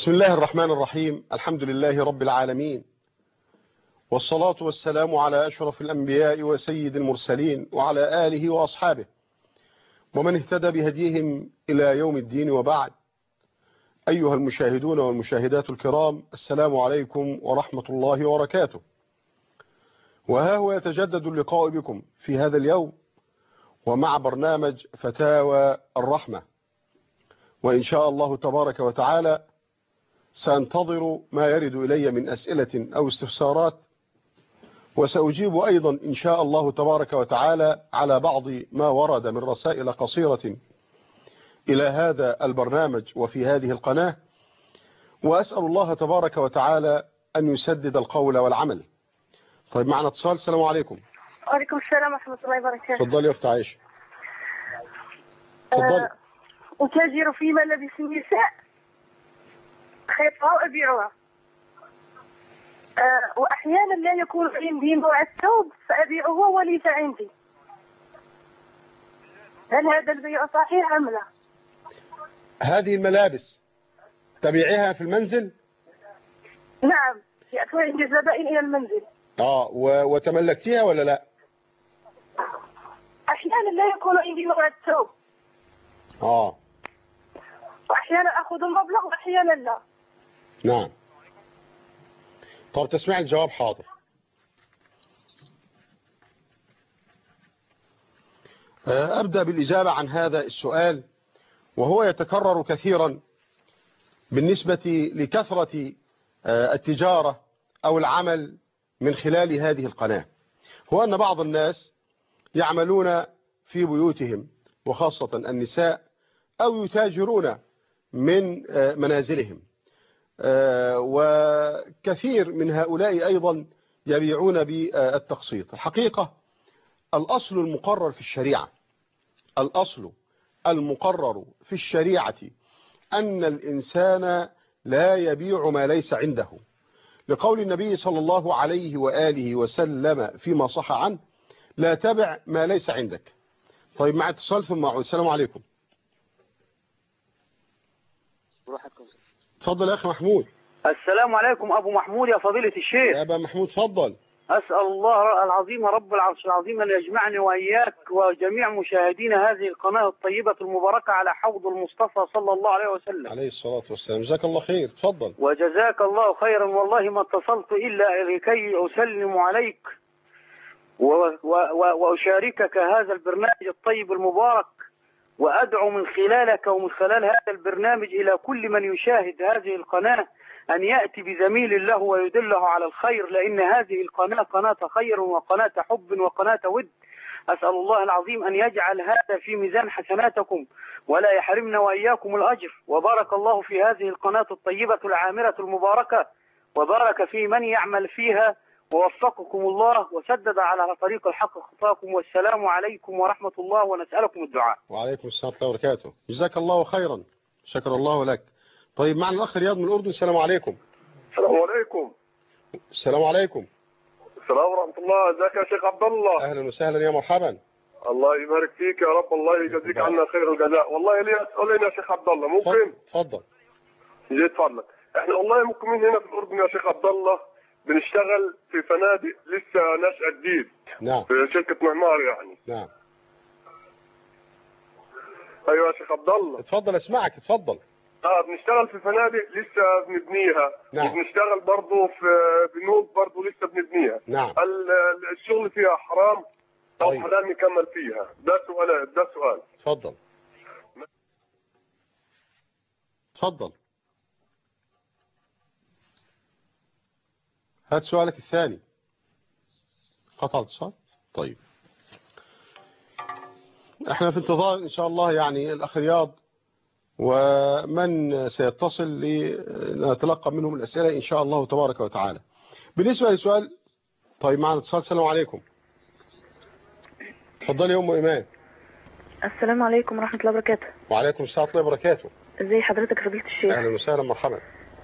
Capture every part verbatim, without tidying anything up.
بسم الله الرحمن الرحيم. الحمد لله رب العالمين، والصلاة والسلام على أشرف الأنبياء وسيد المرسلين وعلى آله وأصحابه ومن اهتدى بهديهم إلى يوم الدين، وبعد. أيها المشاهدون والمشاهدات الكرام، السلام عليكم ورحمة الله وبركاته. وها هو يتجدد اللقاء بكم في هذا اليوم ومع برنامج فتاوى الرحمة، وإن شاء الله تبارك وتعالى سأنتظر ما يرد إلي من أسئلة أو استفسارات، وسأجيب أيضا إن شاء الله تبارك وتعالى على بعض ما ورد من رسائل قصيرة إلى هذا البرنامج وفي هذه القناة، وأسأل الله تبارك وتعالى أن يسدد القول والعمل. طيب، معنا اتصال. السلام عليكم. وعليكم السلام ورحمة الله وبركاته. تفضلي يا أخت عائشة. تفضلي. أه أتاجر في ملابس النساء، خيطها وأبيعها. أه وأحيانا لا يكون عندي نوع الثوب فأبيعه وليس عندي. هل هذا البيع صحيح أم لا؟ هذه الملابس تبيعها في المنزل؟ نعم، يأتي عندي زبائن إلى المنزل. آه و... وتملكتيها ولا لا؟ أحيانا لا يكون عندي نوع الثوب. آه وأحيانا أخذ المبلغ وأحيانا لا. نعم. طب تسمع الجواب؟ حاضر. أبدأ بالإجابة عن هذا السؤال، وهو يتكرر كثيرا بالنسبة لكثرة التجارة أو العمل من خلال هذه القناة. هو أن بعض الناس يعملون في بيوتهم وخاصة النساء، أو يتاجرون من منازلهم، وكثير من هؤلاء أيضا يبيعون بالتقسيط. الحقيقة الأصل المقرر في الشريعة الأصل المقرر في الشريعة أن الإنسان لا يبيع ما ليس عنده، لقول النبي صلى الله عليه وآله وسلم فيما صح عنه: لا تبع ما ليس عندك. طيب، مع اتصال ثم أعود. السلام عليكم. تفضل يا أخي محمود. السلام عليكم أبو محمود يا فضيلة الشيخ. يا أبا محمود تفضل. أسأل الله العظيم رب العرش العظيم أن يجمعني وإياك وجميع مشاهدين هذه القناة الطيبة المباركة على حوض المصطفى صلى الله عليه وسلم عليه الصلاة والسلام. جزاك الله خير. تفضل. وجزاك الله خيرا. والله ما اتصلت إلا لكي أسلم عليك وأشاركك هذا البرنامج الطيب المبارك، وأدعو من خلالك ومن خلال هذا البرنامج إلى كل من يشاهد هذه القناة أن يأتي بزميل له ويدله على الخير، لأن هذه القناة قناة خير وقناة حب وقناة ود. أسأل الله العظيم أن يجعل هذا في ميزان حسناتكم ولا يحرمنا وإياكم الأجر. وبارك الله في هذه القناة الطيبة العامرة المباركة، وبارك في من يعمل فيها، ووفقكم الله وسدد على طريق الحق خطاكم. والسلام عليكم ورحمة الله، ونسألكم الدعاء. وعليكم السلام ورحمة الله وبركاته. جزاك الله خيرا. شكر الله لك. طيب، معنا الأخ رياض من الأردن. السلام عليكم. السلام عليكم. السلام عليكم. السلام ورحمة الله. ازيك يا شيخ عبد الله؟ أهلا وسهلا، يا مرحبا. الله يبارك فيك يا رب، الله يجزيك عنا خير الجزاء. والله لي سؤالين يا شيخ عبد الله، ممكن؟ تفضل. جيت فضلك. احنا والله مقيمين هنا في الأردن يا شيخ عبد الله، بنشتغل في فنادق لسه ناشئة جديد. نعم. في شركة معمار يعني. نعم. ايوه يا شيخ عبد الله. اتفضل، اسمعك. اتفضل. اه بنشتغل في فنادق لسه بنبنيها. نعم. وبنشتغل برضه في بنوك برضه لسه بنبنيها. نعم. الشغل فيها حرام او طيب. حلال نكمل فيها؟ ده سؤال ده سؤال. اتفضل. اتفضل. هات سؤالك الثاني. قطع الاتصال. طيب، احنا في انتظار ان شاء الله يعني الاخ رياض ومن سيتصل لنتلقى منهم الاسئله ان شاء الله تبارك وتعالى. بالنسبه للسؤال، طيب معنا اتصال. السلام عليكم. اتفضلي يا ام ايمان. السلام عليكم ورحمة الله وبركاته. وعليكم السلام ورحمه الله وبركاته. ازي حضرتك يا فضيلة الشيخ؟ اهلا وسهلا، مرحبا.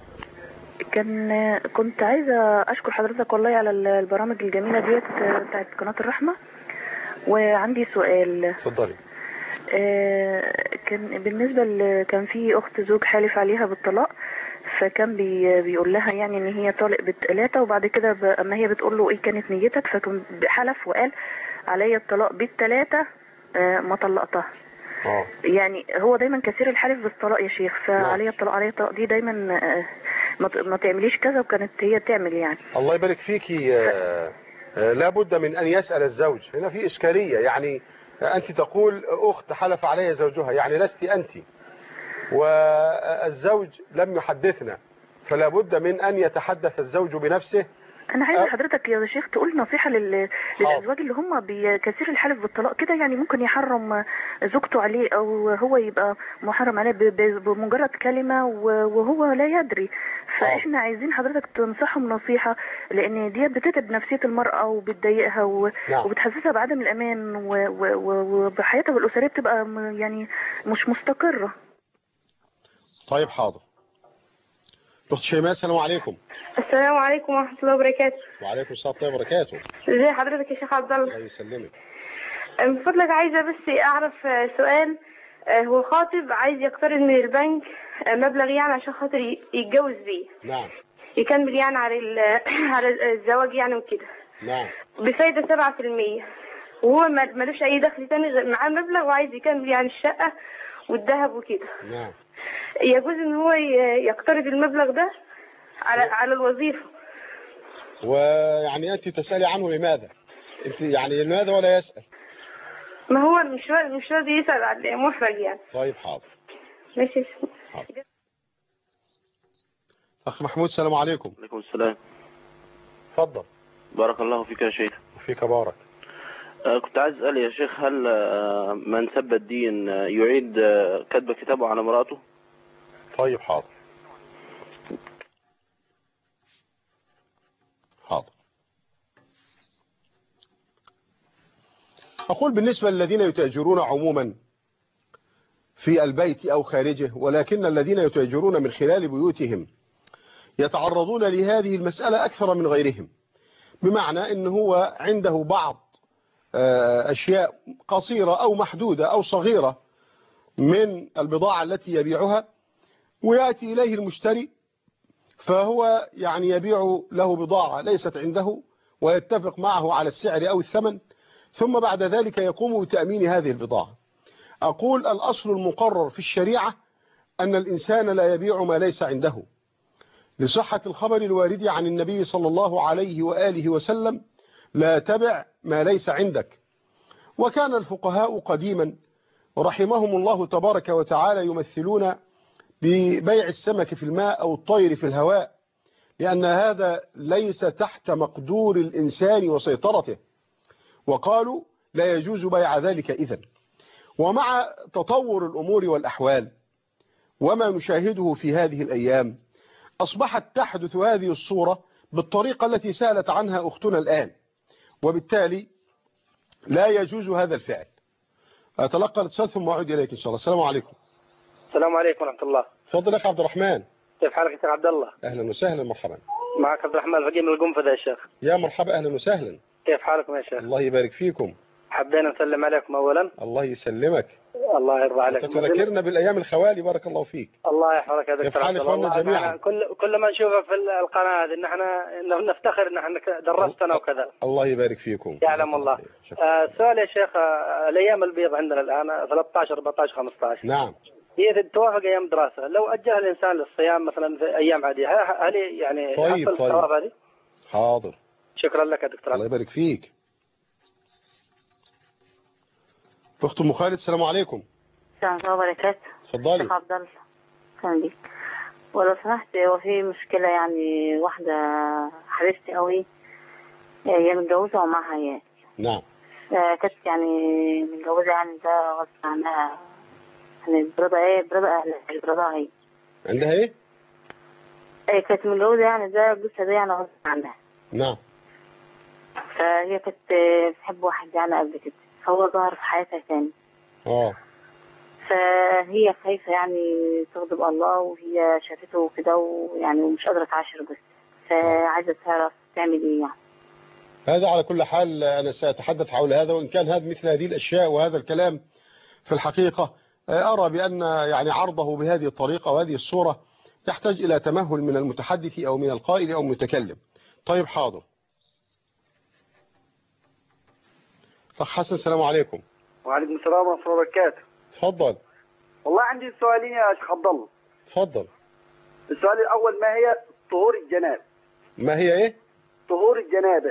كان كنت عايزة أشكر حضرتك والله على البرامج الجميلة ديت بتاعت قناة الرحمة، وعندي سؤال. اتفضلي. كان بالنسبة ل... كان في أخت زوج حالف عليها بالطلاق، فكان بي بيقول لها يعني ان هي طالق بالثلاثه، وبعد كده ب- اما هي بتقول له ايه كانت نيتك، فكان حلف وقال عليا الطلاق بالثلاثه آه، ما طلقتها. اه يعني هو دايما كثير الحلف بالطلاق يا شيخ، فعليا الطلاق عليا الطلاق دي دايما آه، ما ت- ما تعمليش كذا، وكانت هي تعمل يعني. الله يبارك فيكي. آه، آه، لابد من أن يسأل الزوج. هنا في إشكالية، يعني آه، أنت تقول أخت حلف عليها زوجها، يعني لست أنت والزوج لم يحدثنا، فلا بد من أن يتحدث الزوج بنفسه. انا عايزه أه حضرتك يا شيخ تقول نصيحه لل... للازواج اللي هم بكثير الحلف بالطلاق كده، يعني ممكن يحرم زوجته عليه او هو يبقى محرم عليه ب... ب... بمجرد كلمه و... وهو لا يدري. فاحنا عايزين حضرتك تنصحهم نصيحه، لان دي بتتعب نفسيه المراه وبتضايقها و... نعم. وبتحسسها بعدم الامان و... و... و... وبحياتها الاسريه بتبقى م- يعني مش مستقره. طيب حاضر. أخت شيماء السلام عليكم. السلام عليكم ورحمة الله وبركاته. وعليكم السلام ورحمة الله وبركاته. ازي حضرتك يا شيخ عبد الله؟ الله يسلمك. من فضلك عايزة بس أعرف سؤال. هو خاطب عايز يقترض من البنك مبلغ يعني عشان خاطر يتجوز بيه. نعم. يكمل يعني على على الزواج يعني وكده. نعم. بفايدة سبعة في المية، وهو ملوش أي دخل تاني غير معاه مبلغ، وعايز يكمل يعني الشقة والذهب وكده. نعم. يجوز إن هو يقترض المبلغ ده على على الوظيفة. ويعني أنت تسألي عنه لماذا؟ أنت يعني لماذا ولا يسأل؟ ما هو مش راضي مش راضي يسأل على محرج يعني. طيب حاضر. ماشي. حاضر. أخ محمود السلام عليكم. عليكم السلام. اتفضل. بارك الله فيك يا شيخ. وفيك بارك. آه كنت عايز أسأل يا شيخ، هل آه من سب الدين آه يعيد آه كتب كتابه على امرأته؟ طيب حاضر. حاضر. أقول بالنسبة للذين يتاجرون عموما في البيت أو خارجه، ولكن الذين يتاجرون من خلال بيوتهم يتعرضون لهذه المسألة أكثر من غيرهم، بمعنى أن هو عنده بعض أشياء قصيرة أو محدودة أو صغيرة من البضاعة التي يبيعها، ويأتي إليه المشتري فهو يعني يبيع له بضاعة ليست عنده ويتفق معه على السعر أو الثمن، ثم بعد ذلك يقوم بتأمين هذه البضاعة. أقول الأصل المقرر في الشريعة أن الإنسان لا يبيع ما ليس عنده، لصحة الخبر الوارد عن النبي صلى الله عليه وآله وسلم: لا تبع ما ليس عندك. وكان الفقهاء قديما رحمهم الله تبارك وتعالى يمثلون ببيع السمك في الماء أو الطير في الهواء، لأن هذا ليس تحت مقدور الإنسان وسيطرته، وقالوا لا يجوز بيع ذلك إذن. ومع تطور الأمور والأحوال وما نشاهده في هذه الأيام، أصبحت تحدث هذه الصورة بالطريقة التي سألت عنها أختنا الآن، وبالتالي لا يجوز هذا الفعل. أتلقى الاتصال ثم أعود إليك إن شاء الله. السلام عليكم. السلام عليكم ورحمة الله. تفضل أخ عبد الرحمن. كيف حالك يا شيخ عبد الله؟ أهلا وسهلا مرحبا. معك عبد الرحمن الفقيه من القنفذ يا شيخ. يا مرحبا أهلا وسهلا. كيف حالكم يا شيخ؟ الله يبارك فيكم. حبينا نسلم عليكم أولا. الله يسلمك. الله يرضى عليك. تذكرنا بالأيام الخوالي بارك الله فيك. الله يحفظك يا دكتور عبد الله. جميعا كل كل ما نشوفه في القناة هذه ان احنا نفتخر ان احنا درستنا وكذا. الله يبارك فيكم. يعلم الله. آه سؤال يا شيخ، آه الايام البيض عندنا الان ثلاثة عشر أربعة عشر خمسة عشر. نعم. هي توافق ايام دراسة، لو اجلها الانسان للصيام مثلا في ايام عادية، هل يعني طيب يحصل الثواب هذه؟ حاضر. شكرا لك يا دكتور. الله يبارك فيك. اخت ام خالد السلام عليكم. السلام عليكم وبركاته. اتفضلي. شيخ عبد الله كان بيك. ولو سمحت، هو في مشكلة يعني، واحدة حبيبتي قوي هي متجوزة ومعها عيال. نعم. كانت يعني متجوزة يعني ده غصب عنها، يعني برضا ايه برضا اهلها مش برضا هي. عندها ايه؟ ايه كانت متجوزة يعني ده جوزها ده يعني غصب عنها. نعم. فهي كانت بتحب واحد يعني قبل كده، فهو ظهر في حياتها تاني. اه. فهي خايفة يعني تغضب الله، وهي شافته كده ويعني ومش قادرة تعاشر بس، فعايزة تعرف تعمل ايه يعني. هذا على كل حال أنا سأتحدث حول هذا، وإن كان هذا مثل هذه الأشياء وهذا الكلام في الحقيقة أرى بأن يعني عرضه بهذه الطريقة وهذه الصورة يحتاج إلى تمهل من المتحدث أو من القائل أو المتكلم. طيب حاضر. أخ حسن السلام عليكم. وعليكم السلام ورحمة الله وبركاته. تفضل. والله عندي سؤالين يا شيخ عبد الله. تفضل. السؤال الأول، ما هي طهور الجنابة؟ ما هي إيه؟ طهور الجنابة.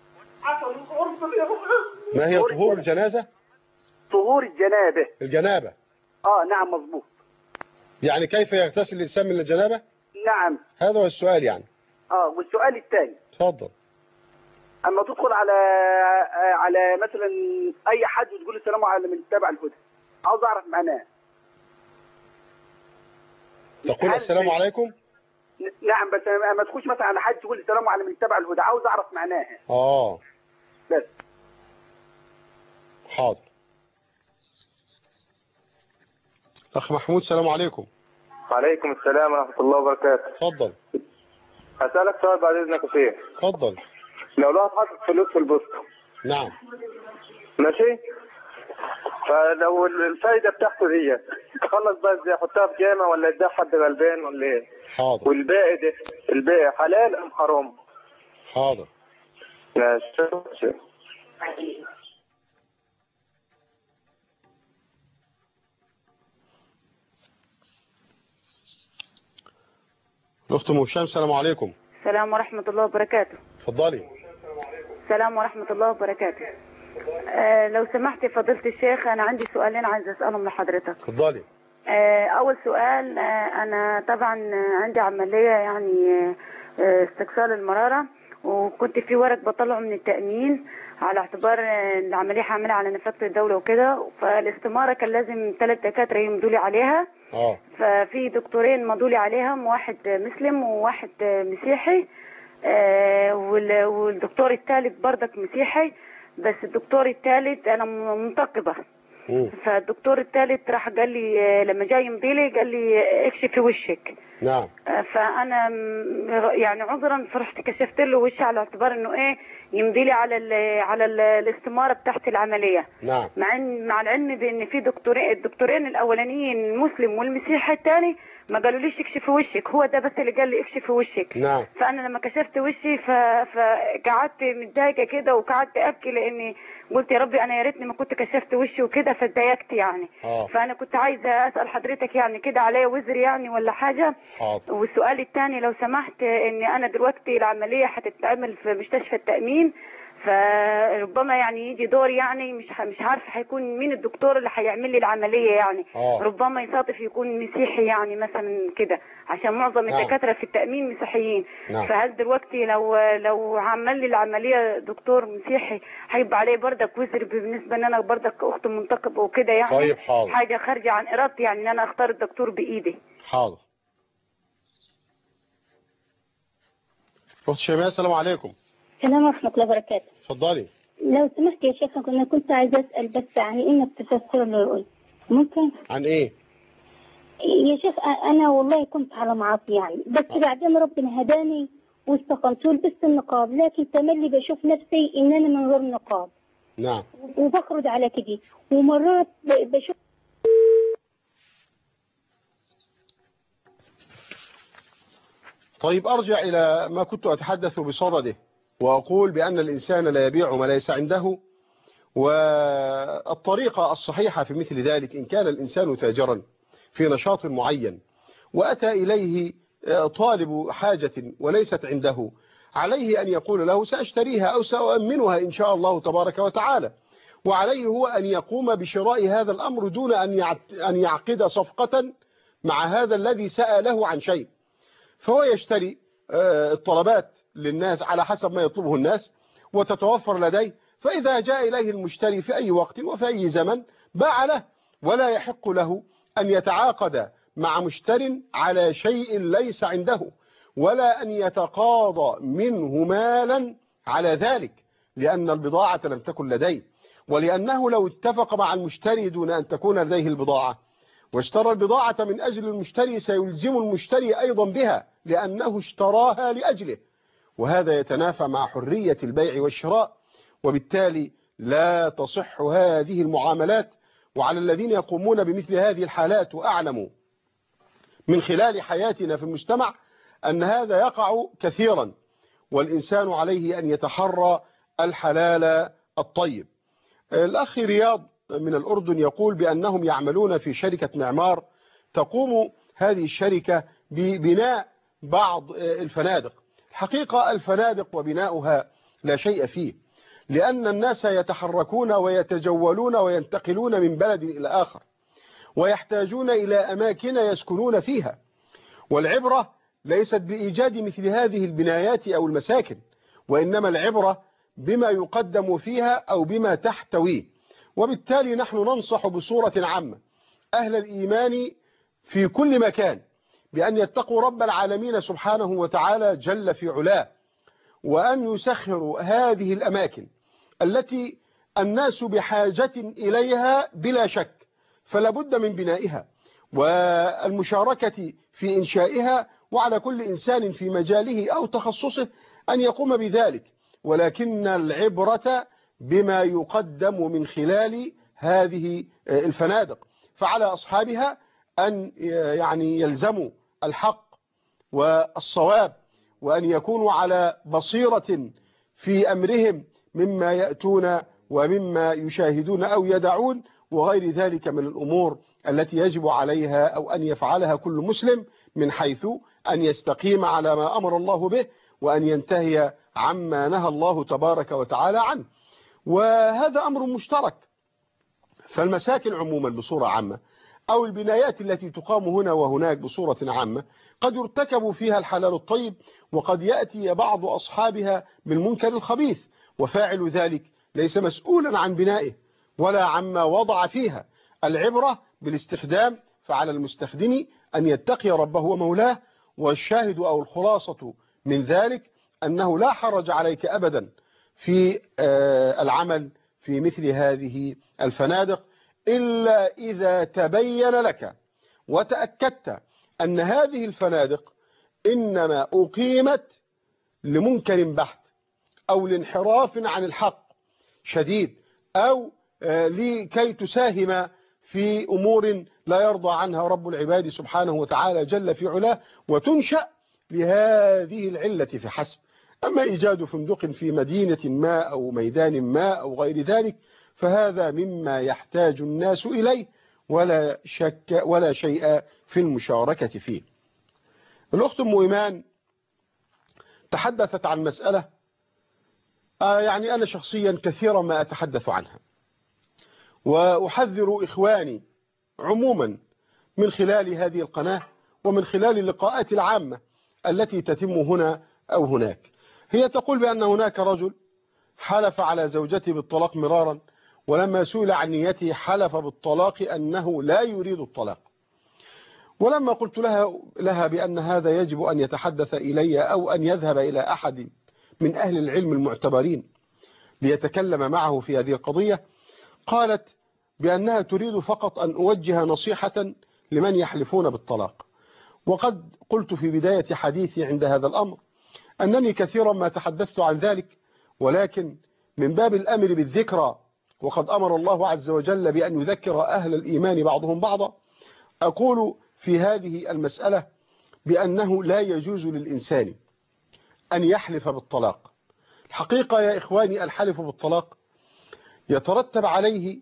ما هي طهور الجنازة؟ طهور الجنابة. الجنابة. آه نعم مظبوط. يعني كيف يغتسل الإنسان من الجنابة؟ نعم. هذا هو السؤال يعني. آه والسؤال الثاني. تفضل. أما تدخل على على مثلا أي حد وتقول السلام على من تبع الهدى، عاوز أعرف معناه. تقول السلام عليكم؟ نعم، بس ما تخش مثلا على حد تقول السلام على من تبع الهدى، عاوز أعرف معناها. آه. بس. حاضر. أخ محمود السلام عليكم. وعليكم السلام ورحمة الله وبركاته. تفضل. هسألك سؤال بعد إذنك يا شيخ. تفضل. لو الواحد حاطط فلوس في البوسطة. نعم. ماشي؟ فلو الفايدة بتاعته دي تخلص بقى ازاي؟ يحطها في جامع ولا يديها حد غلبان ولا ايه؟ حاضر. والباقي ده الباقي حلال أم حرام؟ حاضر. ماشي. الأخت أم هشام السلام عليكم. السلام ورحمة الله وبركاته. اتفضلي. السلام ورحمة الله وبركاته. آه لو سمحت فضيلة الشيخ، أنا عندي سؤالين عايز أسألهم لحضرتك. اتفضلي. آه أول سؤال، آه أنا طبعا عندي عملية يعني آه استئصال المرارة، وكنت في ورق بطلعه من التأمين على اعتبار العملية حاملة على نفقة الدولة وكده، فالاستمارة كان لازم ثلاث دكاترة يمدوا لي عليها. اه ففي دكتورين مضوا لي عليهم، واحد مسلم وواحد مسيحي، آه والدكتور الثالث بردك مسيحي، بس الدكتور الثالث انا منتقبة. فالدكتور الثالث راح قال لي لما جاي يمضي لي قال لي اكشفي وشك. نعم. فانا يعني عذرا فرحت كشفت له وشي على اعتبار انه ايه يمضي لي على ال على ال الاستماره بتاعت العمليه. نعم. مع ان مع العلم بان في دكتورين الدكتورين الاولانيين المسلم والمسيحي الثاني ما قالوليش اكشفي وشك، هو ده بس اللي قال لي اكشفي وشك. نعم. فانا لما كشفت وشي فقعدت متضايقه كده وقعدت ابكي، لاني قلت يا ربي انا يا ريتني ما كنت كشفت وشي وكده، فاتضايقت يعني. آه. فانا كنت عايزه اسال حضرتك يعني كده عليا وزر يعني ولا حاجه. حاضر. والسؤال الثاني لو سمحت، ان انا دلوقتي العمليه هتتعمل في مستشفى التامين، فربما يعني يجي دور يعني مش مش عارفه هيكون مين الدكتور اللي هيعمل لي العمليه يعني. آه. ربما يصادف يكون مسيحي يعني مثلا كده، عشان معظم نعم. الدكاتره في التامين مسيحيين. نعم. فهل دلوقتي لو لو عمل لي العمليه دكتور مسيحي هيبقى عليه بردك وزر بالنسبه ان انا بردك اخت منتقبه وكده يعني؟ طيب حاضر. حاجه خارجه عن ارادتي يعني ان انا اختار الدكتور بايدي. حاضر. اخت شيماء السلام عليكم. السلام ورحمة الله وبركاته. اتفضلي. لو سمحت يا شيخ، أنا كنت عايزة أسأل بس عن إنك تفسر لي، ممكن؟ عن إيه؟ يا شيخ أنا والله كنت على معاصي يعني، بس آه. بعدين ربنا هداني واستقمت ولبست النقاب، لكن تملي بشوف نفسي إن أنا من غير نقاب. نعم. وبخرج على كده، ومرات بشوف. طيب أرجع إلى ما كنت أتحدث بصدده، وأقول بأن الإنسان لا يبيع ما ليس عنده، والطريقة الصحيحة في مثل ذلك إن كان الإنسان تاجرا في نشاط معين وأتى إليه طالب حاجة وليست عنده، عليه أن يقول له سأشتريها أو سأؤمنها إن شاء الله تبارك وتعالى، وعليه هو أن يقوم بشراء هذا الأمر دون أن يعقد صفقة مع هذا الذي سأله عن شيء. فهو يشتري الطلبات للناس على حسب ما يطلبه الناس وتتوفر لديه، فإذا جاء إليه المشتري في أي وقت وفي أي زمن باع له، ولا يحق له أن يتعاقد مع مشتر على شيء ليس عنده، ولا أن يتقاضى منه مالا على ذلك، لأن البضاعة لم تكن لديه، ولأنه لو اتفق مع المشتري دون أن تكون لديه البضاعة واشترى البضاعة من أجل المشتري سيلزم المشتري أيضا بها لأنه اشتراها لأجله، وهذا يتنافى مع حرية البيع والشراء، وبالتالي لا تصح هذه المعاملات. وعلى الذين يقومون بمثل هذه الحالات وأعلموا من خلال حياتنا في المجتمع أن هذا يقع كثيرا، والإنسان عليه أن يتحرى الحلال الطيب. الأخ رياض من الأردن يقول بأنهم يعملون في شركة معمار، تقوم هذه الشركة ببناء بعض الفنادق. الحقيقة الفنادق وبناؤها لا شيء فيه، لأن الناس يتحركون ويتجولون وينتقلون من بلد إلى آخر، ويحتاجون إلى أماكن يسكنون فيها، والعبرة ليست بإيجاد مثل هذه البنايات أو المساكن، وإنما العبرة بما يقدم فيها أو بما تحتويه. وبالتالي نحن ننصح بصورة عامة أهل الإيمان في كل مكان بأن يتقوا رب العالمين سبحانه وتعالى جل في علاه، وأن يسخروا هذه الأماكن التي الناس بحاجة إليها بلا شك، فلا بد من بنائها والمشاركة في إنشائها، وعلى كل إنسان في مجاله أو تخصصه أن يقوم بذلك، ولكن العبرة بما يقدم من خلال هذه الفنادق، فعلى أصحابها أن يعني يلزموا الحق والصواب، وأن يكونوا على بصيرة في أمرهم مما يأتون ومما يشاهدون أو يدعون، وغير ذلك من الأمور التي يجب عليها أو أن يفعلها كل مسلم، من حيث أن يستقيم على ما أمر الله به، وأن ينتهي عما نهى الله تبارك وتعالى عنه. وهذا أمر مشترك، فالمساكن عموما بصورة عامة أو البنايات التي تقام هنا وهناك بصورة عامة قد يرتكب فيها الحلال الطيب، وقد يأتي بعض أصحابها بالمنكر الخبيث، وفاعل ذلك ليس مسؤولا عن بنائه ولا عما وضع فيها. العبرة بالاستخدام، فعلى المستخدم أن يتقي ربه ومولاه. والشاهد أو الخلاصة من ذلك أنه لا حرج عليك أبدا في العمل في مثل هذه الفنادق، إلا إذا تبين لك وتأكدت أن هذه الفنادق إنما أقيمت لمنكر بحت أو لانحراف عن الحق شديد، أو لكي تساهم في أمور لا يرضى عنها رب العباد سبحانه وتعالى جل في علاه، وتنشأ لهذه العلة فحسب. أما إيجاد فندق في مدينة ما أو ميدان ما أو غير ذلك فهذا مما يحتاج الناس إليه، ولا شك ولا شيء في المشاركة فيه. الأخت أم إيمان تحدثت عن مسألة يعني أنا شخصيا كثيرا ما أتحدث عنها، وأحذر إخواني عموما من خلال هذه القناة ومن خلال اللقاءات العامة التي تتم هنا أو هناك. هي تقول بأن هناك رجل حلف على زوجته بالطلاق مرارا، ولما سئل عن نيته حلف بالطلاق أنه لا يريد الطلاق. ولما قلت لها, لها بأن هذا يجب أن يتحدث إلي أو أن يذهب إلى أحد من أهل العلم المعتبرين ليتكلم معه في هذه القضية، قالت بأنها تريد فقط أن أوجه نصيحة لمن يحلفون بالطلاق. وقد قلت في بداية حديثي عند هذا الأمر أنني كثيرا ما تحدثت عن ذلك، ولكن من باب الأمر بالذكرى، وقد أمر الله عز وجل بأن يذكر أهل الإيمان بعضهم بعضا، أقول في هذه المسألة بأنه لا يجوز للإنسان أن يحلف بالطلاق. الحقيقة يا إخواني الحلف بالطلاق يترتب عليه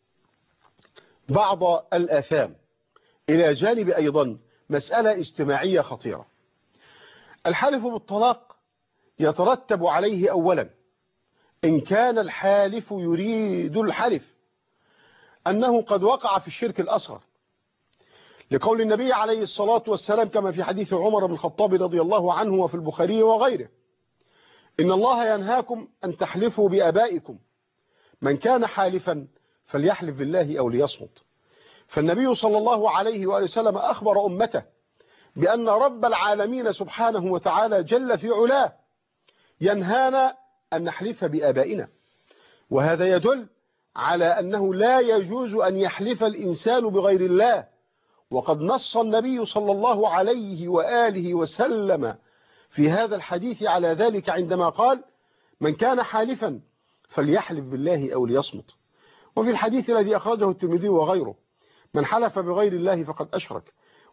بعض الآثام، إلى جانب أيضا مسألة اجتماعية خطيرة. الحلف بالطلاق يترتب عليه أولا إن كان الحالف يريد الحلف أنه قد وقع في الشرك الأصغر، لقول النبي عليه الصلاة والسلام كما في حديث عمر بن الخطاب رضي الله عنه وفي البخاري وغيره: إن الله ينهاكم أن تحلفوا بآبائكم، من كان حالفا فليحلف بالله أو ليصمت. فالنبي صلى الله عليه وآله وسلم أخبر أمته بأن رب العالمين سبحانه وتعالى جل في علاه ينهانا أن نحلف بآبائنا، وهذا يدل على أنه لا يجوز أن يحلف الإنسان بغير الله. وقد نص النبي صلى الله عليه وآله وسلم في هذا الحديث على ذلك عندما قال: من كان حالفا فليحلف بالله أو ليصمت. وفي الحديث الذي أخرجه الترمذي وغيره: من حلف بغير الله فقد أشرك.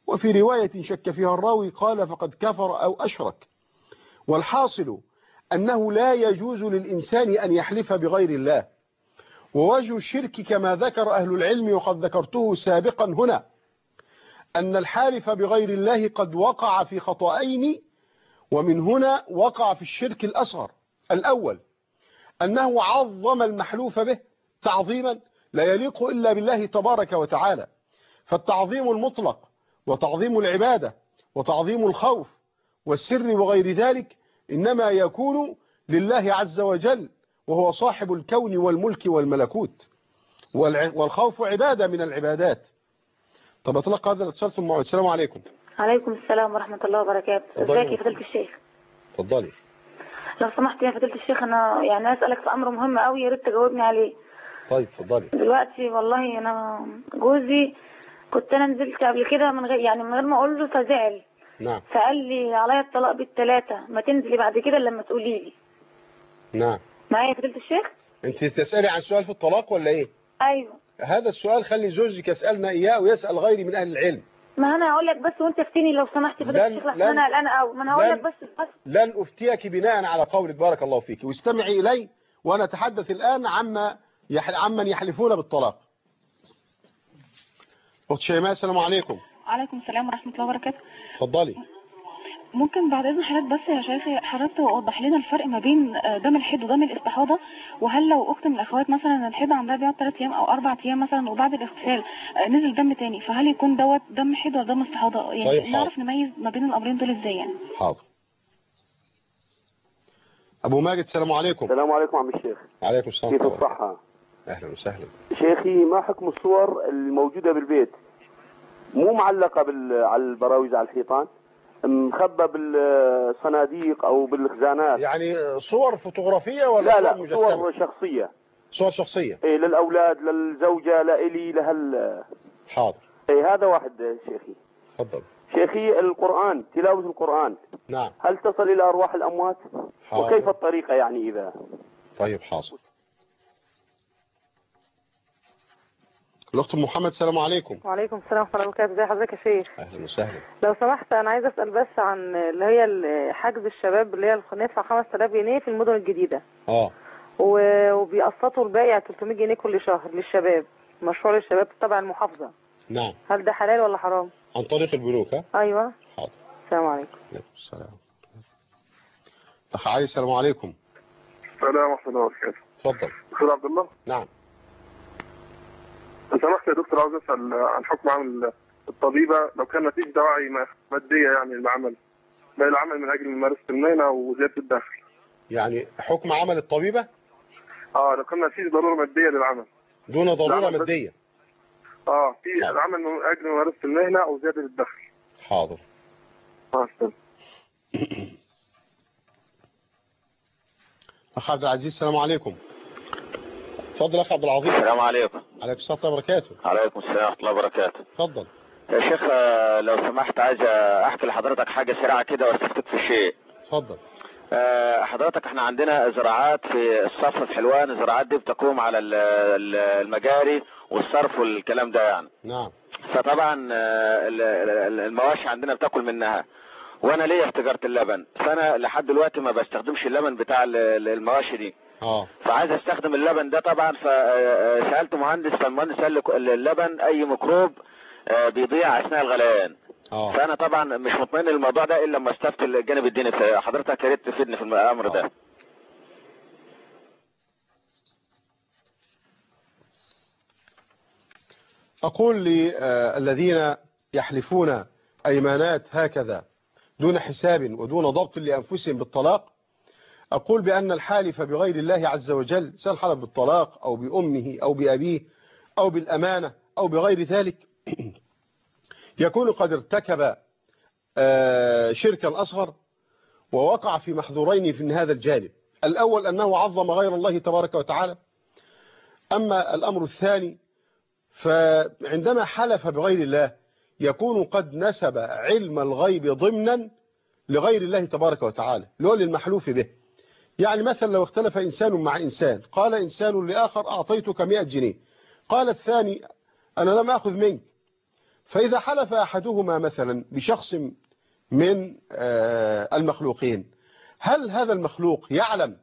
وفي رواية شك فيها الراوي قال فقد كفر أو أشرك. والحاصل أنه لا يجوز للإنسان أن يحلف بغير الله. ووجه الشرك كما ذكر أهل العلم وقد ذكرته سابقا هنا أن الحالف بغير الله قد وقع في خطأين، ومن هنا وقع في الشرك الأصغر. الأول أنه عظم المحلوف به تعظيما لا يليق إلا بالله تبارك وتعالى، فالتعظيم المطلق وتعظيم العبادة وتعظيم الخوف والسر وغير ذلك إنما يكون لله عز وجل، وهو صاحب الكون والملك والملكوت، والخوف عبادة من العبادات. طب أطلق هذا الاتصال ثم أعود. السلام عليكم. عليكم السلام ورحمة الله وبركاته. ازيك يا فضيلة الشيخ؟ اتفضلي. لو سمحت يا فضيلة الشيخ، أنا يعني أسألك في أمر مهم قوي، يا ريت تجاوبني عليه. طيب اتفضلي. دلوقتي والله أنا جوزي كنت أنا نزلت قبل كده من غير يعني من غير ما أقول له، فزعل. نعم. فقال لي عليا الطلاق بالثلاثة، ما تنزلي بعد كده لما تقولي لي. نعم. معايا يا فضيلة الشيخ؟ أنت تسألي عن سؤال في الطلاق ولا إيه؟ أيوه. هذا السؤال خلي زوجك يسألنا إياه ويسأل غيري من أهل العلم. ما أنا هقول لك بس وأنت افتيني لو سمحت فضيلة الشيخ، لحسن أنا قلقانة قوي. ما أنا هقول لك بس بس لن أفتيك بناء على قولك بارك الله فيك، واستمعي إلي وأنا أتحدث الآن عما يحل عمن يحلفون بالطلاق. أخت شيماء السلام عليكم. وعليكم السلام ورحمة الله وبركاته. اتفضلي. ممكن بعد إذن حضرتك بس يا شيخ حضرتك توضح لنا الفرق ما بين دم الحيض ودم الاستحاضة، وهل لو أخت من الأخوات مثلا الحيض عندها بيقعد ثلاث أيام أو أربع أيام مثلا وبعد الاغتسال نزل دم تاني، فهل يكون دوت دم حيض ولا دم استحاضة؟ يعني طيب نعرف نميز ما بين الأمرين دول إزاي يعني؟ حاضر. أبو ماجد السلام عليكم. السلام عليكم عم الشيخ. عليكم السلام. كيف الصحة؟ أهلا وسهلا. شيخي ما حكم الصور الموجودة بالبيت مو معلقة بال... على البراويز على الحيطان، مخبى بالصناديق او بالخزانات؟ يعني صور فوتوغرافية ولا لا صور لا مجسمة؟ صور شخصية. صور شخصية. ايه للاولاد للزوجة لإلي لهال. حاضر. ايه هذا واحد شيخي. تفضل. شيخي القرآن، تلاوة القرآن نعم هل تصل الى ارواح الاموات؟ حاضر. وكيف الطريقة يعني اذا؟ طيب حاضر. الأخت محمد السلام عليكم. وعليكم السلام ورحمة الله وبركاته. ازي حضرتك يا شيخ؟ أهلا وسهلا. لو سمحت أنا عايزة أسأل بس عن اللي هي حجز الشباب اللي هي ندفع خمسة آلاف جنيه في المدن الجديدة. اه وبيقسطوا الباقي ثلاثمائة جنيه كل شهر للشباب، مشروع للشباب تبع المحافظة. نعم. هل ده حلال ولا حرام؟ عن طريق البنوك ها؟ أيوه. حاضر. السلام عليكم. عليكم السلام. أخ علي السلام عليكم. السلام ورحمة الله وبركاته. اتفضل. دكتور عبد الله. نعم. لو سمحت يا دكتور عاوز اسال عن حكم عمل الطبيبه لو كان نتيجه دواعي ماديه يعني للعمل، لا العمل من اجل ممارسه المهنه وزياده الدخل. يعني حكم عمل الطبيبه؟ اه لو كان نتيجه ضروره ماديه للعمل. دون ضروره ماديه. اه في العمل من اجل ممارسه المهنه او زياده الدخل. حاضر. مع السلامه. اخ عبد العزيز السلام عليكم. اتفضل اخ عبد العظيم. السلام عليكم. عليكم السلام ورحمه الله وبركاته. عليكم السلام ورحمه الله وبركاته. اتفضل يا شيخ لو سمحت عايز احكي لحضرتك حاجه سريعه كده واستفدت في شيء. اتفضل. حضرتك احنا عندنا زراعات في الصف في حلوان، الزراعات دي بتقوم على المجاري والصرف والكلام ده يعني. نعم. فطبعا المواشي عندنا بتاكل منها، وانا ليا في تجاره اللبن، فانا لحد دلوقتي ما بستخدمش اللبن بتاع المواشي دي. اه فعايز استخدم اللبن ده طبعا، فسالت مهندس، فالمهندس قال لي اللبن اي ميكروب بيضيع اثناء الغليان. اه فانا طبعا مش مطمئن للموضوع ده الا لما استفتي الجانب الديني، فحضرتك يا ريت تفيدني في الامر ده. أوه. اقول للذين يحلفون ايمانات هكذا دون حساب ودون ضبط لانفسهم بالطلاق، أقول بأن الحالف بغير الله عز وجل سواء حلف بالطلاق أو بأمه أو بأبيه أو بالأمانة أو بغير ذلك يكون قد ارتكب شركا أصغر ووقع في محظورين في هذا الجانب. الأول أنه عظم غير الله تبارك وتعالى. أما الأمر الثاني فعندما حلف بغير الله يكون قد نسب علم الغيب ضمنا لغير الله تبارك وتعالى لو للمحلوف به. يعني مثلا لو اختلف إنسان مع إنسان، قال إنسان لآخر أعطيتك مئة جنيه، قال الثاني أنا لم أخذ منك، فإذا حلف أحدهما مثلا بشخص من المخلوقين، هل هذا المخلوق يعلم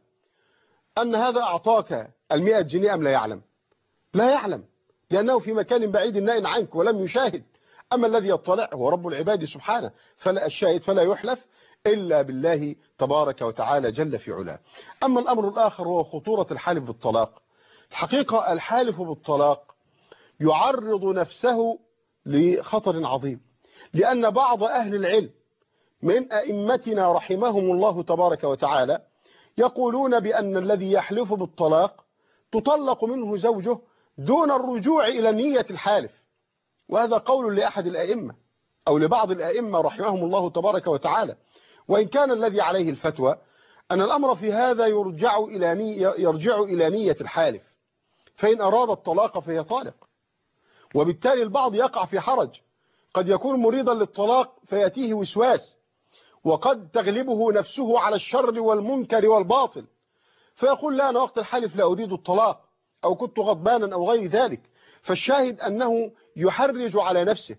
أن هذا أعطاك المئة جنيه أم لا يعلم؟ لا يعلم، لأنه في مكان بعيد نائٍ عنك ولم يشاهد. أما الذي يطلع هو رب العباد سبحانه، فلا الشاهد فلا يحلف إلا بالله تبارك وتعالى جل في علاه. أما الأمر الآخر هو خطورة الحالف بالطلاق. الحقيقة الحالف بالطلاق يعرض نفسه لخطر عظيم، لأن بعض أهل العلم من أئمتنا رحمهم الله تبارك وتعالى يقولون بأن الذي يحلف بالطلاق تطلق منه زوجه دون الرجوع إلى نية الحالف، وهذا قول لأحد الأئمة أو لبعض الأئمة رحمهم الله تبارك وتعالى. وإن كان الذي عليه الفتوى أن الأمر في هذا يرجع إلى نية, يرجع إلى نية الحالف، فإن أراد الطلاق فهي طالق، وبالتالي البعض يقع في حرج، قد يكون مريضا للطلاق فيأتيه وسواس، وقد تغلبه نفسه على الشر والمنكر والباطل، فيقول لا أنا وقت الحلف لا أريد الطلاق أو كنت غضبانا أو غير ذلك. فالشاهد أنه يحرج على نفسه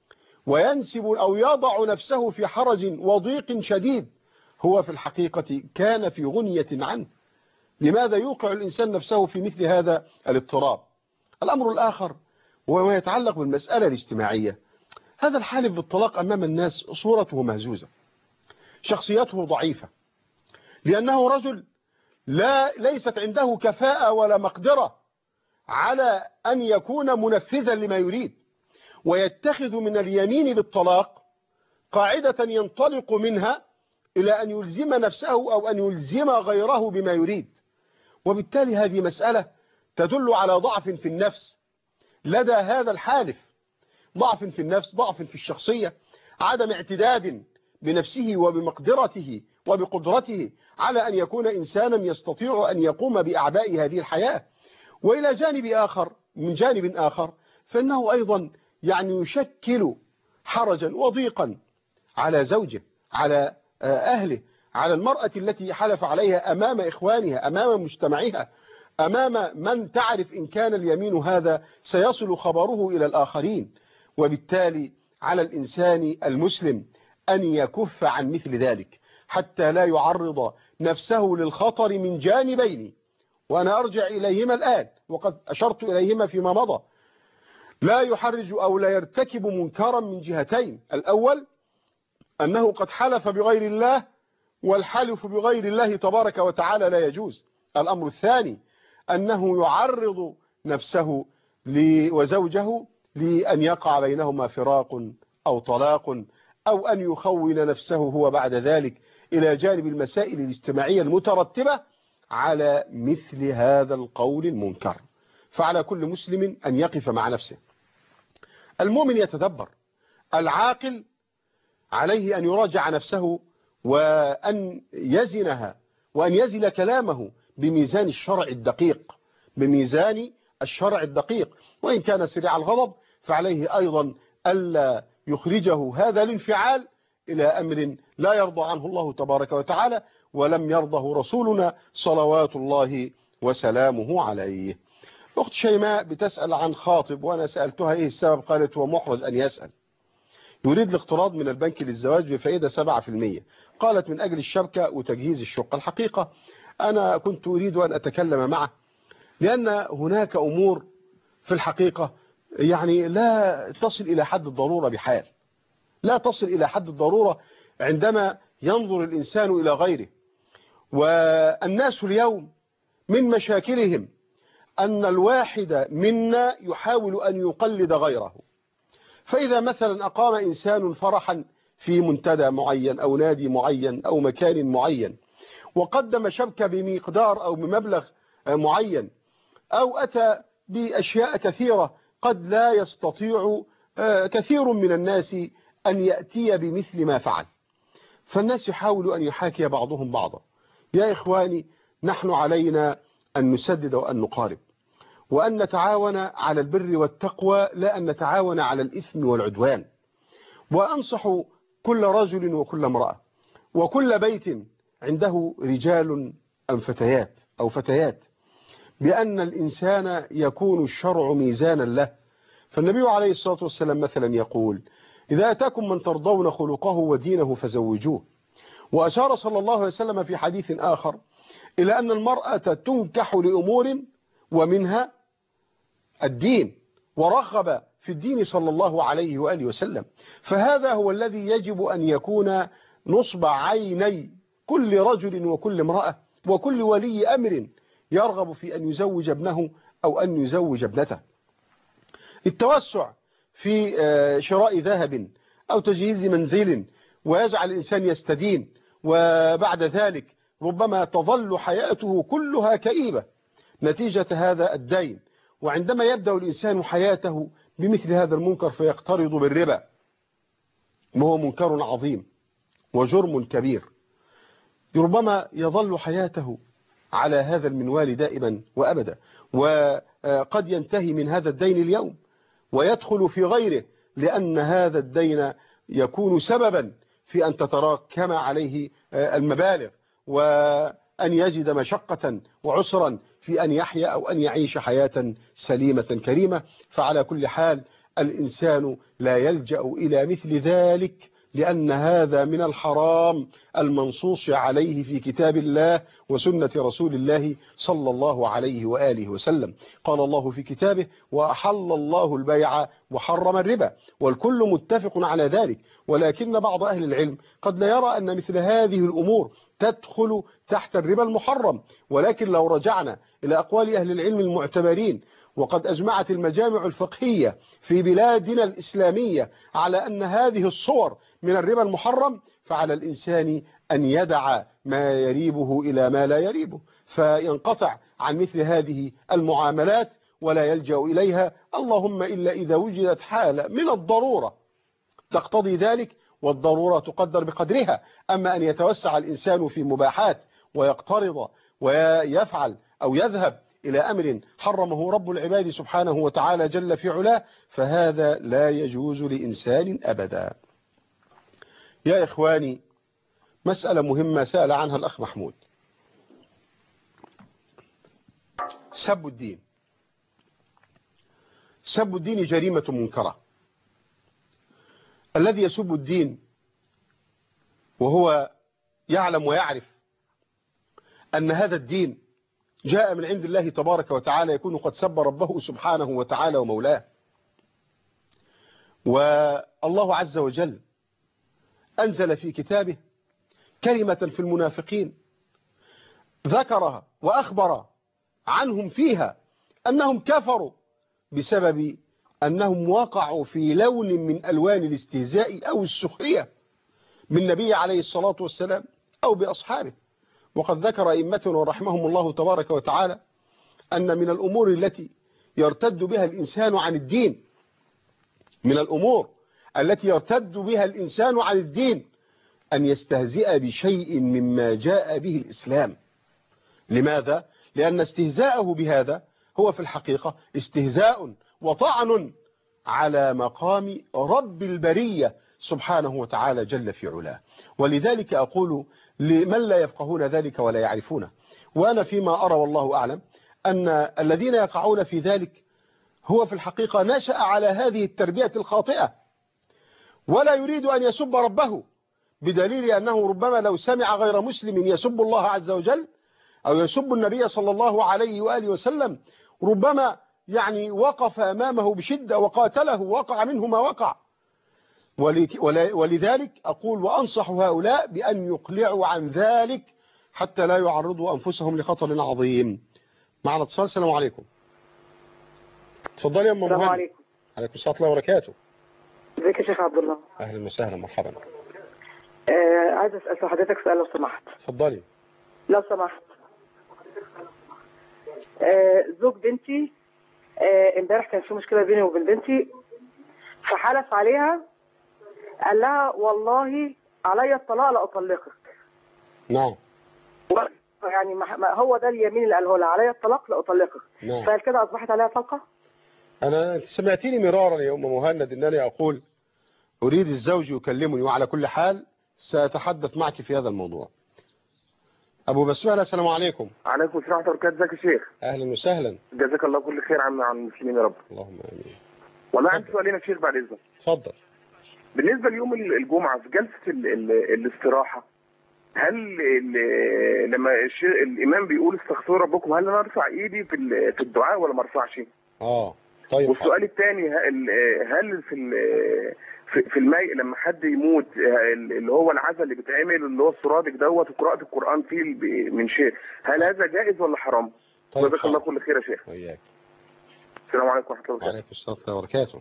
وينسب أو يضع نفسه في حرج وضيق شديد، هو في الحقيقة كان في غنية عنه. لماذا يوقع الإنسان نفسه في مثل هذا الاضطراب؟ الأمر الآخر هو ما يتعلق بالمسألة الاجتماعية. هذا الحالف بالطلاق أمام الناس صورته مهزوزة، شخصيته ضعيفة، لأنه رجل لا ليست عنده كفاءة ولا مقدرة على أن يكون منفذا لما يريد، ويتخذ من اليمين بالطلاق قاعدة ينطلق منها إلى أن يلزم نفسه أو أن يلزم غيره بما يريد. وبالتالي هذه مسألة تدل على ضعف في النفس لدى هذا الحالف، ضعف في النفس، ضعف في الشخصية، عدم اعتداد بنفسه وبمقدرته وبقدرته على أن يكون إنسانا يستطيع أن يقوم بأعباء هذه الحياة. وإلى جانب آخر من جانب آخر فإنه أيضا يعني يشكل حرجا وضيقا على زوجه، على أهله، على المرأة التي حلف عليها أمام إخوانها، أمام مجتمعها، أمام من تعرف إن كان اليمين هذا سيصل خبره إلى الآخرين. وبالتالي على الإنسان المسلم أن يكف عن مثل ذلك حتى لا يعرض نفسه للخطر من جانبين، وأنا أرجع إليهما الآن وقد أشرت إليهما فيما مضى. لا يحرج أو لا يرتكب منكرا من جهتين: الأول أنه قد حلف بغير الله، والحلف بغير الله تبارك وتعالى لا يجوز. الأمر الثاني أنه يعرض نفسه وزوجه لأن يقع بينهما فراق أو طلاق، أو أن يخون نفسه هو بعد ذلك، إلى جانب المسائل الاجتماعية المترتبة على مثل هذا القول المنكر. فعلى كل مسلم أن يقف مع نفسه. المؤمن يتدبر، العاقل عليه أن يراجع نفسه وأن يزنها وأن يزن كلامه بميزان الشرع الدقيق، بميزان الشرع الدقيق. وإن كان سريع الغضب فعليه أيضا ألا يخرجه هذا الانفعال إلى أمر لا يرضى عنه الله تبارك وتعالى ولم يرضه رسولنا صلوات الله وسلامه عليه. أخت شيماء بتسأل عن خاطب، وأنا سألتها إيه السبب، قالت هو محرج أن يسأل، يريد الاقتراض من البنك للزواج بفائدة سبعة في المية. قالت من أجل الشبكة وتجهيز الشقة. الحقيقة أنا كنت أريد أن أتكلم معه، لأن هناك أمور في الحقيقة يعني لا تصل إلى حد الضرورة بحال، لا تصل إلى حد الضرورة عندما ينظر الإنسان إلى غيره. والناس اليوم من مشاكلهم أن الواحد منا يحاول أن يقلد غيره. فإذا مثلا أقام إنسان فرحا في منتدى معين أو نادي معين أو مكان معين، وقدم شبكة بمقدار أو بمبلغ معين، أو أتى بأشياء كثيرة قد لا يستطيع كثير من الناس أن يأتي بمثل ما فعل، فالناس يحاول أن يحاكي بعضهم بعضا. يا إخواني، نحن علينا أن نسدد وأن نقارب، وأن نتعاون على البر والتقوى، لا أن نتعاون على الإثم والعدوان. وأنصح كل رجل وكل امرأة وكل بيت عنده رجال أم فتيات أو فتيات بأن الإنسان يكون الشرع ميزانا له، فالنبي عليه الصلاة والسلام مثلا يقول إذا أتاكم من ترضون خلقه ودينه فزوجوه. وأشار صلى الله عليه وسلم في حديث آخر إلى أن المرأة تنكح لأمور ومنها الدين، ورغب في الدين صلى الله عليه وآله وسلم. فهذا هو الذي يجب أن يكون نصب عيني كل رجل وكل امرأة وكل ولي أمر يرغب في أن يزوج ابنه أو أن يزوج ابنته. التوسع في شراء ذهب أو تجهيز منزل ويجعل الإنسان يستدين، وبعد ذلك ربما تظل حياته كلها كئيبة نتيجة هذا الدين. وعندما يبدأ الإنسان حياته بمثل هذا المنكر فيقترض بالربا، وهو منكر عظيم وجرم كبير، ربما يظل حياته على هذا المنوال دائما وأبدا، وقد ينتهي من هذا الدين اليوم ويدخل في غيره، لأن هذا الدين يكون سببا في أن تتراكم عليه المبالغ وأن يجد مشقة وعسرا في أن يحيا أو أن يعيش حياة سليمة كريمة. فعلى كل حال الإنسان لا يلجأ إلى مثل ذلك، لأن هذا من الحرام المنصوص عليه في كتاب الله وسنة رسول الله صلى الله عليه وآله وسلم. قال الله في كتابه وأحل الله البيع وحرم الربا، والكل متفق على ذلك، ولكن بعض أهل العلم قد لا يرى أن مثل هذه الأمور تدخل تحت الربا المحرم. ولكن لو رجعنا إلى أقوال أهل العلم المعتبرين، وقد أجمعت المجامع الفقهية في بلادنا الإسلامية على أن هذه الصور من الربا المحرم، فعلى الإنسان أن يدع ما يريبه إلى ما لا يريبه، فينقطع عن مثل هذه المعاملات ولا يلجأ إليها، اللهم إلا إذا وجدت حالة من الضرورة تقتضي ذلك، والضرورة تقدر بقدرها. أما أن يتوسع الإنسان في مباحات ويقترض ويفعل أو يذهب إلى أمر حرمه رب العباد سبحانه وتعالى جل في علاه، فهذا لا يجوز لإنسان أبدا. يا إخواني، مسألة مهمة سأل عنها الأخ محمود، سب الدين. سب الدين جريمة منكرة. الذي يسب الدين وهو يعلم ويعرف أن هذا الدين جاء من عند الله تبارك وتعالى يكون قد سب ربه سبحانه وتعالى ومولاه. والله عز وجل أنزل في كتابه كلمة في المنافقين ذكرها وأخبر عنهم فيها أنهم كفروا بسبب أنهم وقعوا في لون من ألوان الاستهزاء أو السخرية بالنبي عليه الصلاة والسلام أو بأصحابه. وقد ذكر أئمتنا رحمهم الله تبارك وتعالى أن من الأمور التي يرتد بها الإنسان عن الدين من الأمور التي يرتد بها الإنسان عن الدين أن يستهزئ بشيء مما جاء به الإسلام. لماذا؟ لأن استهزاءه بهذا هو في الحقيقة استهزاء وطعن على مقام رب البرية سبحانه وتعالى جل في علاه. ولذلك أقول لمن لا يفقهون ذلك ولا يعرفونه، وأنا فيما أرى والله أعلم أن الذين يقعون في ذلك هو في الحقيقة نشأ على هذه التربية الخاطئة ولا يريد أن يسب ربه، بدليل أنه ربما لو سمع غير مسلم يسب الله عز وجل أو يسب النبي صلى الله عليه وآله وسلم ربما يعني وقف أمامه بشدة وقاتله ووقع منه ما وقع. ولذلك أقول وأنصح هؤلاء بأن يقلعوا عن ذلك حتى لا يعرضوا أنفسهم لخطر عظيم. معنا اتصال. السلام عليكم. تفضلي يا أم محمد. السلام عليكم. عليكم السلام ورحمة الله وبركاته. ازيك يا شيخ عبد الله؟ أهلا وسهلا مرحبا. آه عايز أسأل حضرتك سؤال لو سمحت. تفضلي. لو سمحت. آه زوج بنتي امبارح آه كان في مشكلة بيني وبين بنتي، فحلف عليها قال لها والله علي الطلاق لا أطلقك. نعم. يعني ما هو ده اليمين اللي قاله لها، علي الطلاق لا أطلقك. نعم. فهل كده أصبحت عليها طلقة؟ أنا سمعتني مرارا يا أم مهند أنني أقول أريد الزوج يكلمني، وعلى كل حال سأتحدث معك في هذا الموضوع. أبو بسمة، السلام عليكم. عليكم السلام ورحمة الله وبركاته. ازيك يا شيخ؟ أهلا وسهلا. جزاك الله كل خير عن عن المسلمين يا رب. اللهم آمين. والله عندي سؤالين يا شيخ بعد اذنك. اتفضل. بالنسبه ليوم الجمعه في جلسه ال ال الاستراحه، هل ال لما الامام بيقول استغفروا ربكم، هل انا ارفع ايدي في في الدعاء ولا ما ارفعش؟ اه طيب. والسؤال الثاني، هل في في المي لما حد يموت اللي هو العزاء اللي بيتعمل اللي هو السرادق دوت وقراءه القران فيه من شيخ، هل هذا جائز ولا حرام؟ طيب جزاك الله كل خير يا شيخ. وياك. السلام عليكم ورحمه الله وبركاته. وعليكم السلام ورحمه الله وبركاته.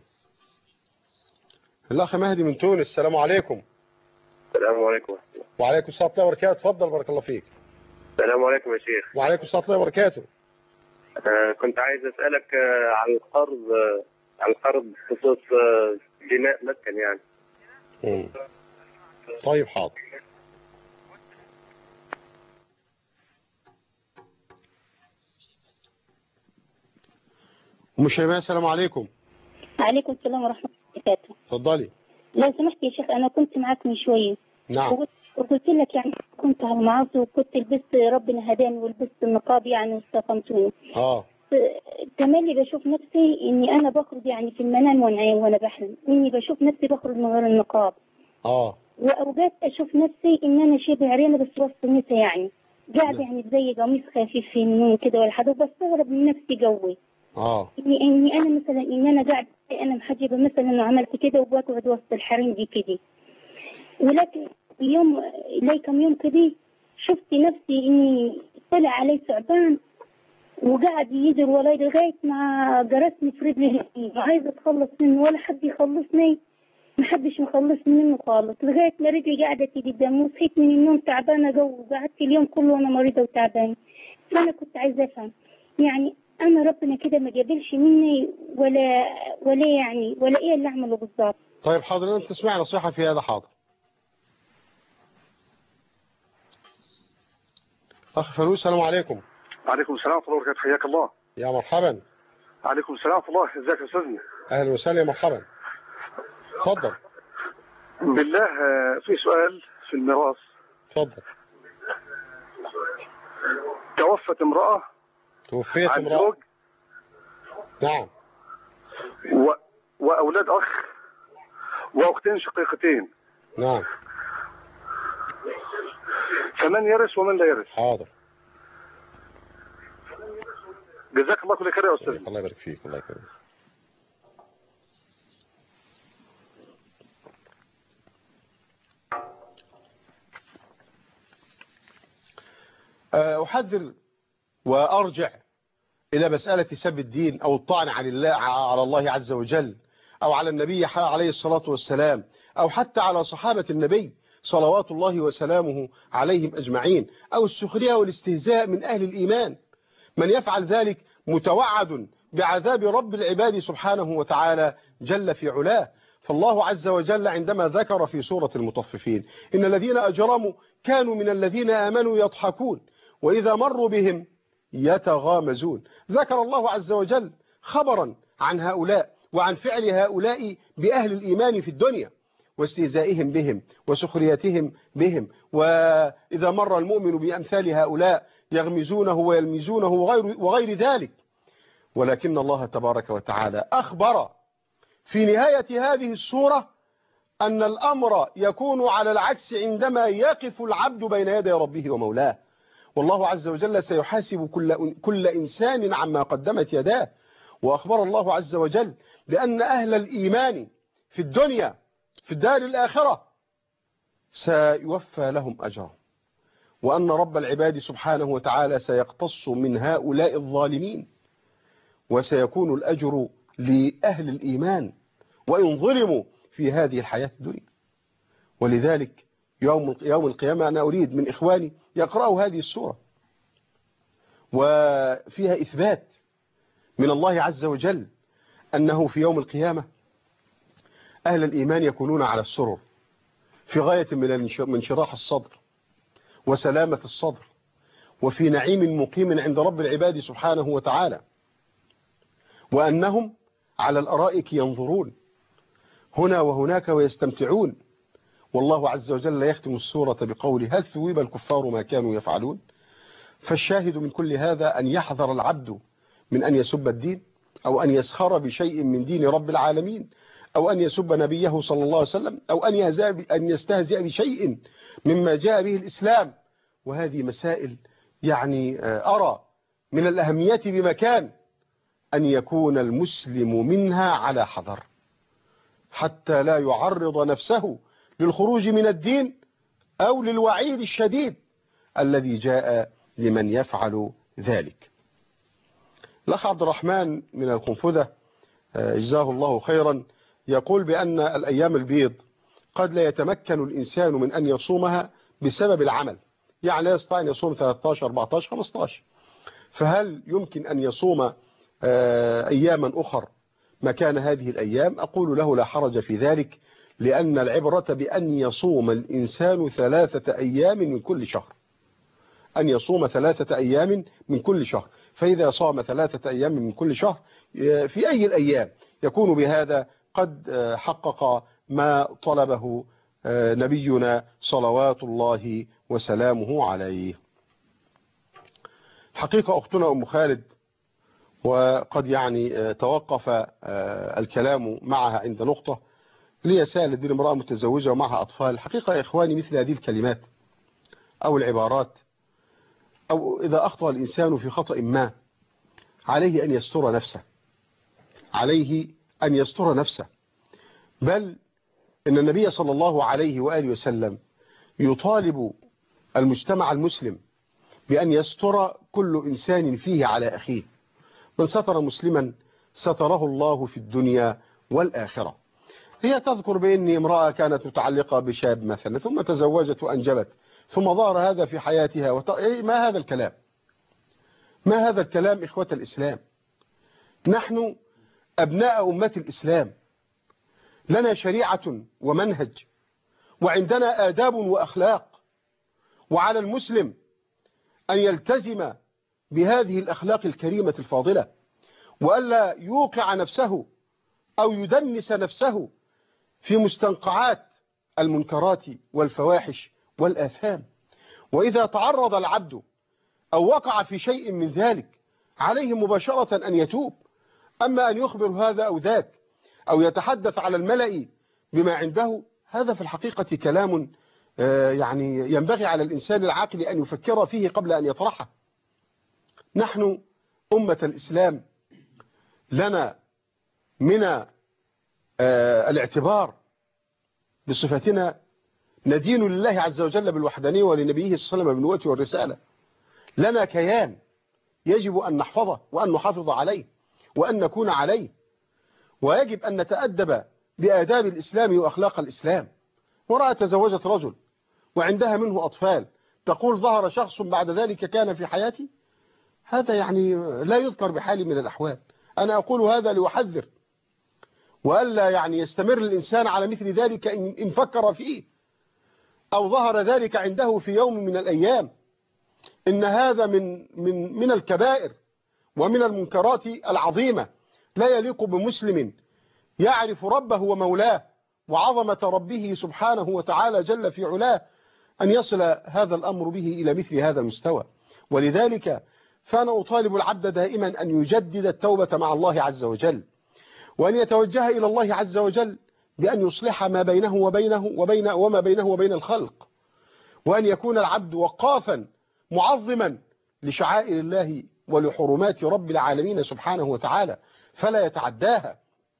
الاخ مهدي من تونس، السلام عليكم. السلام عليكم. وعليكم السلام ورحمه الله وبركاته. اتفضل بارك الله فيك. السلام عليكم يا شيخ. وعليكم السلام ورحمه الله وبركاته. آه كنت عايز اسالك آه عن القرض آه عن القرض بخصوص آه بناء مسكن يعني. امم طيب حاضر. ام شيماء السلام عليكم. وعليكم السلام ورحمه الله وبركاته. اتفضلي. لو سمحت يا شيخ، انا كنت معاك من شويه. نعم. وقلت لك يعني كنت على المعاصي وكنت لبست، ربنا هداني ولبست النقاب يعني واستقمتوني. اه تملي بشوف نفسي اني انا بخرج يعني في المنام وانا وانا بحلم اني بشوف نفسي بخرج من غير النقاب. اه واوقات اشوف نفسي ان انا شبه عريانه بس وسط النساء، يعني قاعده يعني زي قميص خفيف في النوم كده ولا حاجه، بستغرب من نفسي قوي. اه اني اني انا مثلا ان انا قاعده انا محجبه مثلا وعملت كده وبقعد وسط الحريم دي كده. ولكن يوم لي كم يوم كده شفت نفسي اني طلع علي ثعبان وقاعد يجري وراي لغايه ما جرسني في رجلي، عايزه اتخلص منه ولا حد يخلصني، ما حدش مخلصني منه خالص، لغايه ما رجلي قاعده تيجي قدام وصحيت من النوم تعبانه قوي وقعدت اليوم كله وانا مريضه وتعبانه. فانا كنت عايزه افهم يعني انا ربنا كده ما جابلش مني ولا ولا يعني ولا ايه اللي اعمله بالظبط؟ طيب حاضر، انت تسمع نصيحه في هذا. حاضر. اخ فلوس السلام عليكم. وعليكم السلام ورحمه الله وبركاته. حياك الله. يا مرحبا. وعليكم السلام ورحمه الله. ازيك يا استاذنا؟ اهلا وسهلا يا مرحبا. اتفضل. بالله في سؤال في الميراث. اتفضل. توفت امراه توفيت عن امراه زوج. نعم. و... واولاد اخ واختين شقيقتين. نعم. فمن يرث ومن لا يرث؟ حاضر. جزاك الله كل خير يا استاذ. الله يبارك فيك. الله يكرمك. أحذر وأرجع إلى مسألة سب الدين أو الطعن عن الله على الله عز وجل أو على النبي عليه الصلاة والسلام أو حتى على صحابة النبي صلوات الله وسلامه عليهم أجمعين أو السخرية والاستهزاء من أهل الإيمان. من يفعل ذلك متوعد بعذاب رب العباد سبحانه وتعالى جل في علاه. فالله عز وجل عندما ذكر في سورة المطففين إن الذين أجرموا كانوا من الذين آمنوا يضحكون وإذا مروا بهم يتغامزون. ذكر الله عز وجل خبرا عن هؤلاء وعن فعل هؤلاء بأهل الإيمان في الدنيا واستهزائهم بهم وسخريتهم بهم، وإذا مر المؤمن بأمثال هؤلاء يغمزونه ويلمزونه وغير, وغير ذلك. ولكن الله تبارك وتعالى أخبر في نهاية هذه السورة أن الأمر يكون على العكس عندما يقف العبد بين يدي ربه ومولاه، والله عز وجل سيحاسب كل, كل إنسان عما قدمت يداه. وأخبر الله عز وجل بأن أهل الإيمان في الدنيا في الدار الآخرة سيوفى لهم أجرهم، وأن رب العباد سبحانه وتعالى سيقتص من هؤلاء الظالمين وسيكون الأجر لأهل الإيمان وإن ظلموا في هذه الحياة الدنيا. ولذلك يوم يوم القيامة أنا أريد من إخواني يقرأوا هذه السورة وفيها إثبات من الله عز وجل أنه في يوم القيامة أهل الإيمان يكونون على السرر في غاية من شراح الصدر وسلامة الصدر وفي نعيم مقيم عند رب العباد سبحانه وتعالى، وأنهم على الأرائك ينظرون هنا وهناك ويستمتعون. والله عز وجل يختم السورة بقوله هل ثوب الكفار ما كانوا يفعلون. فالشاهد من كل هذا أن يحذر العبد من أن يسب الدين أو أن يسخر بشيء من دين رب العالمين، أو أن يسب نبيه صلى الله عليه وسلم، أو أن أن يستهزئ بشيء مما جاء به الإسلام. وهذه مسائل يعني أرى من الأهمية بمكان أن يكون المسلم منها على حذر، حتى لا يعرض نفسه للخروج من الدين أو للوعيد الشديد الذي جاء لمن يفعل ذلك. الأخ عبد الرحمن من القنفذة جزاه الله خيرا يقول بأن الأيام البيض قد لا يتمكن الإنسان من أن يصومها بسبب العمل، يعني لا يستطيع أن يصوم ثلاثة عشر أربعة عشر خمسة عشر، فهل يمكن أن يصوم أياما أخر مكان هذه الأيام؟ أقول له لا حرج في ذلك، لأن العبرة بأن يصوم الإنسان ثلاثة أيام من كل شهر، أن يصوم ثلاثة أيام من كل شهر. فإذا صام ثلاثة أيام من كل شهر في أي الأيام يكون بهذا قد حقق ما طلبه نبينا صلوات الله وسلامه عليه. حقيقة أختنا أم خالد، وقد يعني توقف الكلام معها عند نقطة، لي سالت بين امرأة متزوجة ومعها أطفال. حقيقة يا إخواني مثل هذه الكلمات أو العبارات، أو إذا أخطأ الإنسان في خطأ ما عليه أن يستر نفسه، عليه أن يستر نفسه. بل إن النبي صلى الله عليه وآله وسلم يطالب المجتمع المسلم بأن يستر كل إنسان فيه على أخيه. من ستر مسلما ستره الله في الدنيا والآخرة. هي تذكر بأن امرأة كانت متعلقة بشاب مثلا، ثم تزوجت وأنجبت، ثم ظهر هذا في حياتها وط... ما هذا الكلام؟ ما هذا الكلام إخوة الإسلام؟ نحن أبناء أمة الإسلام، لنا شريعة ومنهج، وعندنا آداب وأخلاق، وعلى المسلم أن يلتزم بهذه الأخلاق الكريمة الفاضلة، وألا يوقع نفسه أو يدنس نفسه في مستنقعات المنكرات والفواحش والآثام. وإذا تعرض العبد أو وقع في شيء من ذلك عليه مباشرة أن يتوب. أما أن يخبر هذا أو ذاك أو يتحدث على الملأ بما عنده، هذا في الحقيقة كلام يعني ينبغي على الإنسان العاقل أن يفكر فيه قبل أن يطرحه. نحن أمة الإسلام لنا من الاعتبار بصفتنا ندين لله عز وجل بالوحدانية ولنبيه صلى الله عليه وسلم بالنبوة والرسالة. لنا كيان يجب أن نحفظه وأن نحافظ عليه وأن نكون عليه، ويجب أن نتأدب بآداب الإسلام وأخلاق الإسلام. امرأة تزوجت رجل وعندها منه أطفال، تقول ظهر شخص بعد ذلك كان في حياتي، هذا يعني لا يذكر بحال من الأحوال. أنا أقول هذا لأحذر، وألا يعني يستمر الإنسان على مثل ذلك إن فكر فيه أو ظهر ذلك عنده في يوم من الأيام. إن هذا من من من الكبائر ومن المنكرات العظيمة، لا يليق بمسلم يعرف ربه ومولاه وعظمة ربه سبحانه وتعالى جل في علاه أن يصل هذا الأمر به إلى مثل هذا المستوى. ولذلك فأنا أطالب العبد دائما أن يجدد التوبة مع الله عز وجل، وأن يتوجه إلى الله عز وجل بأن يصلح ما بينه وبينه وبين وما بينه وبين الخلق، وأن يكون العبد وقافا معظما لشعائر الله ولحرمات رب العالمين سبحانه وتعالى، فلا يتعداها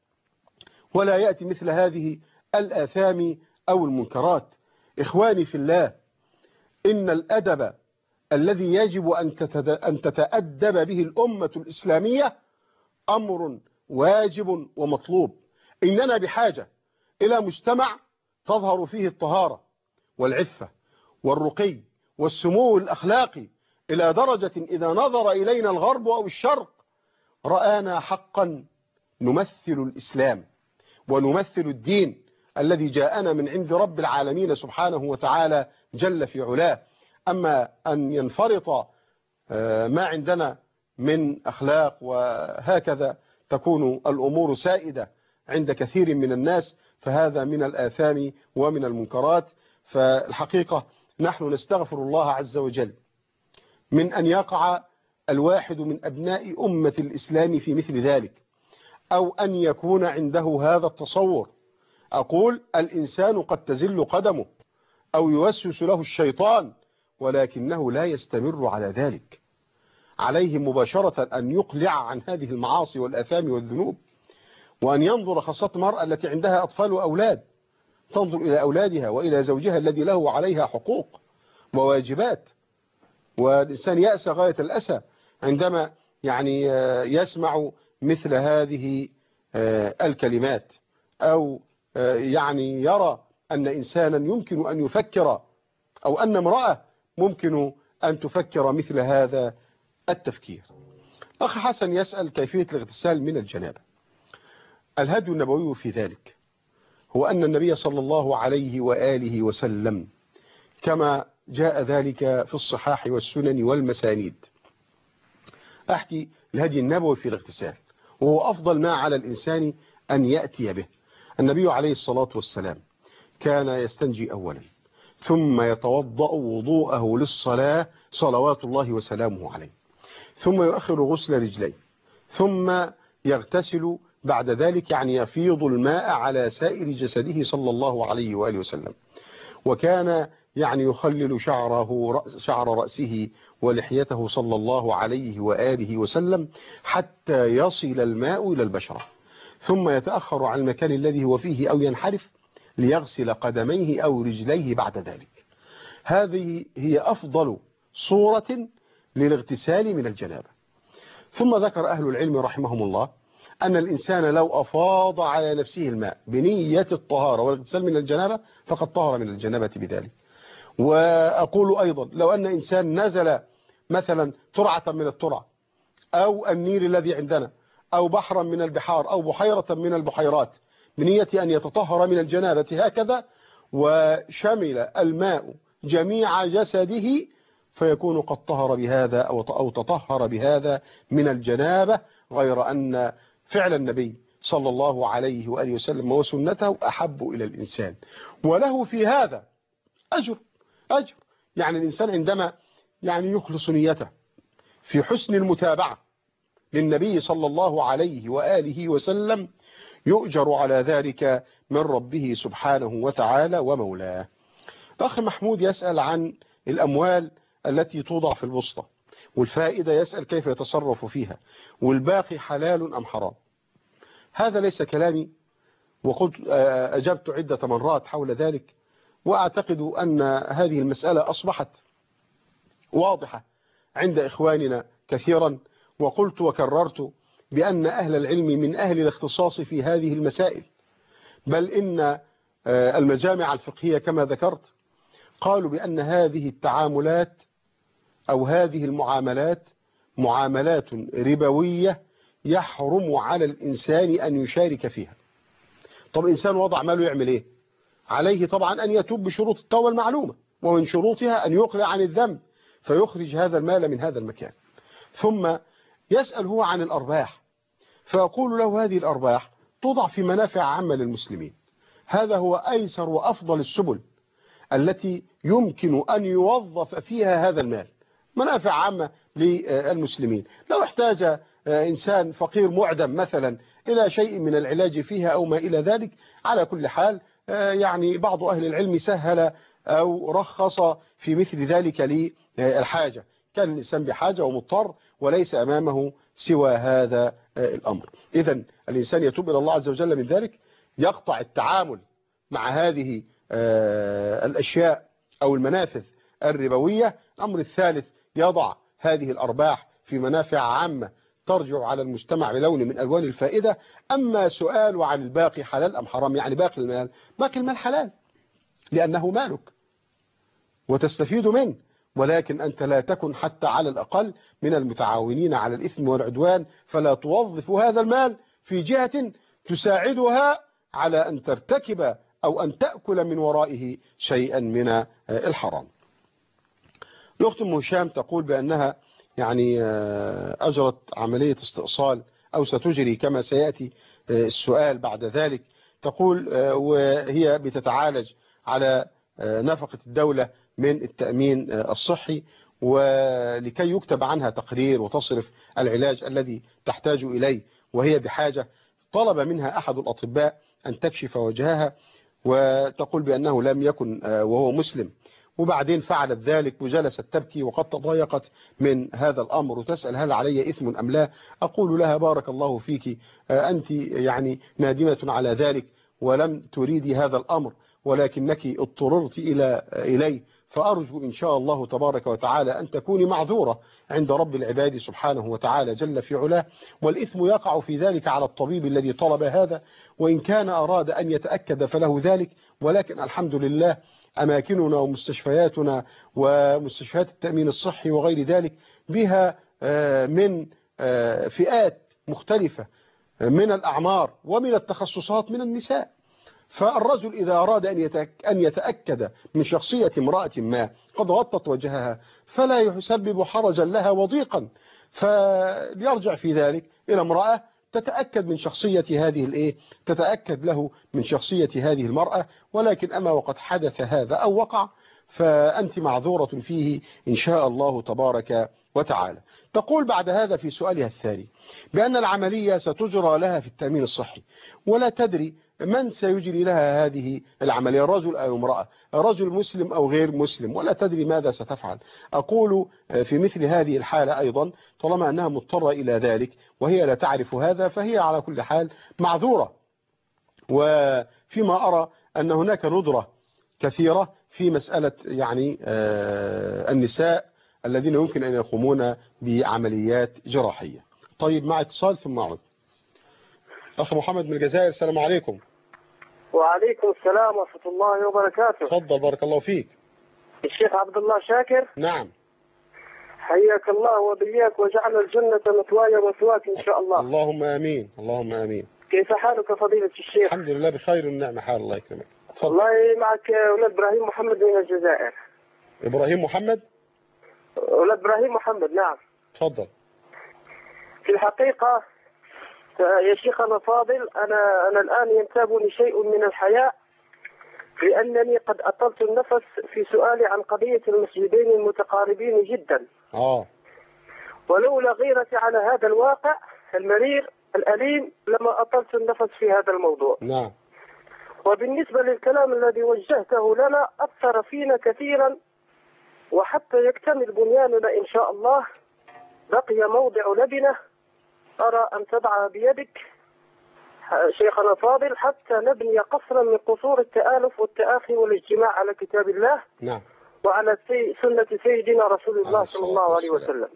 ولا يأتي مثل هذه الآثام أو المنكرات. إخواني في الله، إن الأدب الذي يجب أن تتأدب به الأمة الإسلامية أمر واجب ومطلوب. إننا بحاجة إلى مجتمع تظهر فيه الطهارة والعفة والرقي والسمو الأخلاقي إلى درجة إذا نظر إلينا الغرب أو الشرق رآنا حقا نمثل الإسلام ونمثل الدين الذي جاءنا من عند رب العالمين سبحانه وتعالى جل في علاه. أما أن ينفرط ما عندنا من أخلاق وهكذا تكون الأمور سائدة عند كثير من الناس، فهذا من الآثام ومن المنكرات. فالحقيقة نحن نستغفر الله عز وجل من أن يقع الواحد من أبناء أمة الإسلام في مثل ذلك، أو أن يكون عنده هذا التصور. أقول الإنسان قد تزل قدمه أو يوسوس له الشيطان، ولكنه لا يستمر على ذلك. عليه مباشرة أن يقلع عن هذه المعاصي والآثام والذنوب، وأن ينظر، خاصة المرأة التي عندها أطفال وأولاد، تنظر إلى أولادها وإلى زوجها الذي له عليها حقوق وواجبات. والإنسان يأسى غاية الأسى عندما يعني يسمع مثل هذه الكلمات، أو يعني يرى أن إنسانا يمكن أن يفكر، أو أن امرأة ممكن أن تفكر مثل هذا التفكير. أخ حسن يسأل كيفية الاغتسال من الجنابة. الهدي النبوي في ذلك هو أن النبي صلى الله عليه وآله وسلم كما جاء ذلك في الصحاح والسنن والمسانيد. أحكي الهدي النبوي في الاغتسال، وهو أفضل ما على الإنسان أن يأتي به. النبي عليه الصلاة والسلام كان يستنجي أولا، ثم يتوضأ وضوءه للصلاة صلوات الله وسلامه عليه، ثم يؤخر غسل رجليه، ثم يغتسل بعد ذلك، يعني يفيض الماء على سائر جسده صلى الله عليه وآله وسلم. وكان يعني يخلل شعره رأس شعر رأسه ولحيته صلى الله عليه وآله وسلم حتى يصل الماء إلى البشرة، ثم يتأخر عن المكان الذي هو فيه أو ينحرف ليغسل قدميه أو رجليه بعد ذلك. هذه هي أفضل صورة للاغتسال من الجنابة. ثم ذكر أهل العلم رحمهم الله أن الإنسان لو أفاض على نفسه الماء بنية الطهارة والاغتسال من الجنابة فقد طهر من الجنابة بذلك. وأقول أيضا لو أن إنسان نزل مثلا ترعة من الترع، أو النيل الذي عندنا، أو بحرا من البحار، أو بحيرة من البحيرات، بنية أن يتطهر من الجنابة هكذا، وشمل الماء جميع جسده، فيكون قد طهر بهذا أو تطهر بهذا من الجنابة، غير أن فعل النبي صلى الله عليه وآله وسلم وسنته أحب إلى الإنسان، وله في هذا أجر أجر يعني الإنسان عندما يعني يخلص نيته في حسن المتابعة للنبي صلى الله عليه وآله وسلم يؤجر على ذلك من ربه سبحانه وتعالى ومولاه. الأخ محمود يسأل عن الأموال التي توضع في البسطة والفائدة، يسأل كيف يتصرف فيها، والباقي حلال أم حرام. هذا ليس كلامي، وقلت أجبت عدة مرات حول ذلك، وأعتقد أن هذه المسألة أصبحت واضحة عند إخواننا كثيرا. وقلت وكررت بأن أهل العلم من أهل الاختصاص في هذه المسائل، بل إن المجامع الفقهية كما ذكرت قالوا بأن هذه التعاملات أو هذه المعاملات معاملات ربوية يحرم على الإنسان أن يشارك فيها. طب إنسان وضع ماله يعمل إيه؟ عليه طبعا أن يتوب بشروط التوبة المعلومة، ومن شروطها أن يقلع عن الذنب فيخرج هذا المال من هذا المكان. ثم يسأل هو عن الأرباح، فأقول له هذه الأرباح توضع في منافع عامة للمسلمين. هذا هو أيسر وأفضل السبل التي يمكن أن يوظف فيها هذا المال، منافع عامة للمسلمين. لو احتاج إنسان فقير معدم مثلا إلى شيء من العلاج فيها أو ما إلى ذلك، على كل حال يعني بعض أهل العلم سهل أو رخص في مثل ذلك للحاجة، كان الإنسان بحاجة ومضطر وليس أمامه سوى هذا الأمر. إذن الإنسان يتوب إلى الله عز وجل من ذلك، يقطع التعامل مع هذه الأشياء أو المنافذ الربوية. الأمر الثالث يضع هذه الأرباح في منافع عامة ترجع على المجتمع بلون من ألوان الفائدة. أما سؤال عن الباقي حلال أم حرام، يعني باقي المال، باقي المال حلال لأنه مالك وتستفيد منه، ولكن أنت لا تكن حتى على الأقل من المتعاونين على الإثم والعدوان، فلا توظف هذا المال في جهة تساعدها على أن ترتكب أو أن تأكل من ورائه شيئا من الحرام. الأخت أم هشام تقول بأنها يعني أجرت عملية استئصال أو ستجري كما سيأتي السؤال بعد ذلك. تقول وهي بتتعالج على نفقة الدولة من التأمين الصحي، ولكي يكتب عنها تقرير وتصرف العلاج الذي تحتاج إليه وهي بحاجة، طلب منها أحد الأطباء أن تكشف وجهها وتقول بأنه لم يكن وهو مسلم، وبعدين فعلت ذلك وجلست تبكي وقد تضايقت من هذا الأمر وتسأل هل علي إثم أم لا. أقول لها بارك الله فيك، أنت يعني نادمة على ذلك ولم تريدي هذا الأمر ولكنك اضطررت إلى إليه، فأرجو إن شاء الله تبارك وتعالى أن تكوني معذورة عند رب العباد سبحانه وتعالى جل في علاه، والإثم يقع في ذلك على الطبيب الذي طلب هذا، وإن كان أراد أن يتأكد فله ذلك، ولكن الحمد لله أماكننا ومستشفياتنا ومستشفيات التأمين الصحي وغير ذلك بها من فئات مختلفة من الأعمار ومن التخصصات من النساء. فالرجل إذا أراد أن يتأكد من شخصية امرأة ما قد غطت وجهها فلا يسبب حرجا لها وضيقا، فليرجع في ذلك إلى امرأة تتأكد من شخصية هذه الإيه تتأكد له من شخصية هذه المرأة. ولكن أما وقد حدث هذا أو وقع فأنت معذورة فيه إن شاء الله تبارك وتعالى. تقول بعد هذا في سؤالها الثاني بأن العملية ستجرى لها في التأمين الصحي ولا تدري من سيجري لها هذه العملية، رجل أو امرأة، رجل مسلم أو غير مسلم، ولا تدري ماذا ستفعل. أقول في مثل هذه الحالة أيضا طالما أنها مضطرة إلى ذلك وهي لا تعرف هذا فهي على كل حال معذورة. وفيما أرى أن هناك ندرة كثيرة في مسألة يعني النساء الذين يمكن أن يقومون بعمليات جراحية. طيب مع اتصال ثم أعود. أخ محمد من الجزائر، السلام عليكم. وعليكم السلام ورحمة الله وبركاته. تفضل بارك الله فيك. الشيخ عبد الله شاكر. نعم. حياك الله وبياك وجعل الجنة مثواي ومثواك إن شاء الله. اللهم آمين اللهم آمين. كيف حالك فضيلة الشيخ؟ الحمد لله بخير والنعمة حال الله يكرمك. والله معك ولد إبراهيم محمد من الجزائر. إبراهيم محمد؟ ولد إبراهيم محمد نعم. تفضل. في الحقيقة يا شيخنا فاضل أنا أنا الآن ينتابني شيء من الحياء لأنني قد أطلت النفس في سؤالي عن قضية المسجدين المتقاربين جدا. آه. ولولا غيرتي على هذا الواقع المرير الأليم لما أطلت النفس في هذا الموضوع. نعم. وبالنسبة للكلام الذي وجهته لنا أثر فينا كثيرا، وحتى يكتمل بنياننا إن شاء الله بقي موضع لبنة أرى أن تضع بيدك شيخنا فاضل حتى نبني قصرا من قصور التآلف والتآخي والاجتماع على كتاب الله. نعم. وعلى سي سنة سيدنا رسول الله صلى الله عليه وسلم.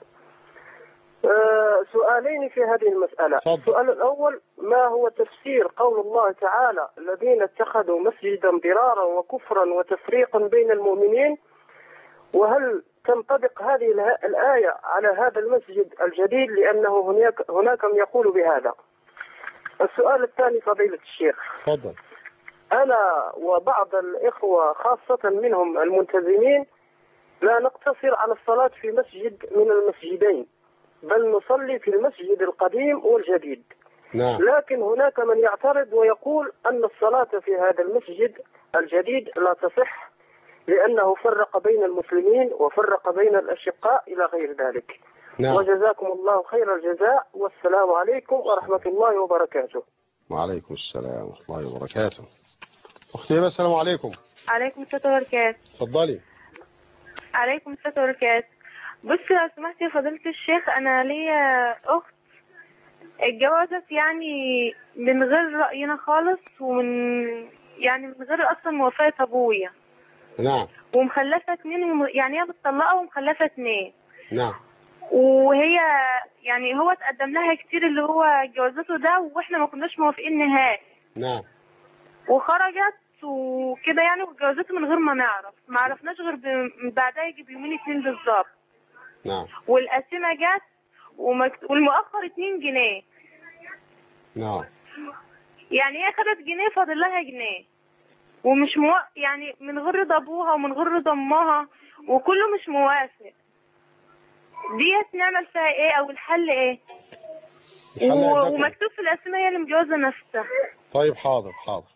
أه سؤالين في هذه المسألة. السؤال الأول ما هو تفسير قول الله تعالى الذين اتخذوا مسجدا ضرارا وكفرا وتفريقا بين المؤمنين، وهل تنطبق هذه الآية على هذا المسجد الجديد لأنه هناك هناك من يقول بهذا. السؤال الثاني فضيلة الشيخ. تفضل. أنا وبعض الإخوة خاصة منهم الملتزمين لا نقتصر على الصلاة في مسجد من المسجدين بل نصلي في المسجد القديم والجديد. نعم. لكن هناك من يعترض ويقول أن الصلاة في هذا المسجد الجديد لا تصح لأنه فرق بين المسلمين وفرق بين الأشقاء إلى غير ذلك. نعم. وجزاكم الله خير الجزاء والسلام عليكم ورحمة الله وبركاته. وعليكم السلام ورحمة الله وبركاته. أختي السلام عليكم. عليكم السلام وبركاته. تفضلي. عليكم السلام وبركاته. بص لو سمحت يا فضيلة الشيخ أنا ليا أخت اتجوزت يعني من غير رأينا خالص ومن يعني من غير أصلا موافقة أبويا. نعم. ومخلفة اتنين يعني هي متطلقة ومخلفة اتنين. نعم. وهي يعني هو اتقدم لها كتير اللي هو جوازته ده واحنا ما كناش موافقين نهائي. نعم. وخرجت وكده يعني واتجوزته من غير ما نعرف، ما عرفناش غير بعدها يجي بيومين اتنين بالظبط. نعم. والقسيمة جت ومكت... والمؤخر اتنين جنيه. نعم. يعني هي خدت جنيه فاضل لها جنيه ومش مو... يعني من غير رضا ابوها ومن غير رضا امها وكله مش موافق. ديت نعمل فيها ايه او الحل ايه؟ و... ومكتوب في القسيمة هي اللي متجوزة نفسها. طيب حاضر حاضر.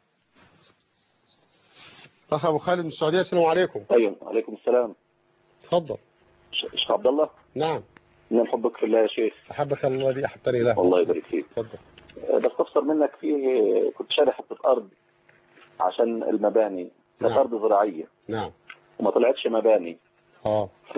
اخ ابو خالد من السعودية، السلام عليكم. ايوه وعليكم السلام. تفضل. شيخ عبد الله. نعم. من حبك في الله يا شيخ. احبك الله الذي احبتني له. الله يبارك فيك. تفضل. بستفسر منك فيه، كنت شاري حته ارض عشان المباني، كانت ارض زراعيه. نعم. وما طلعتش مباني. اه. ف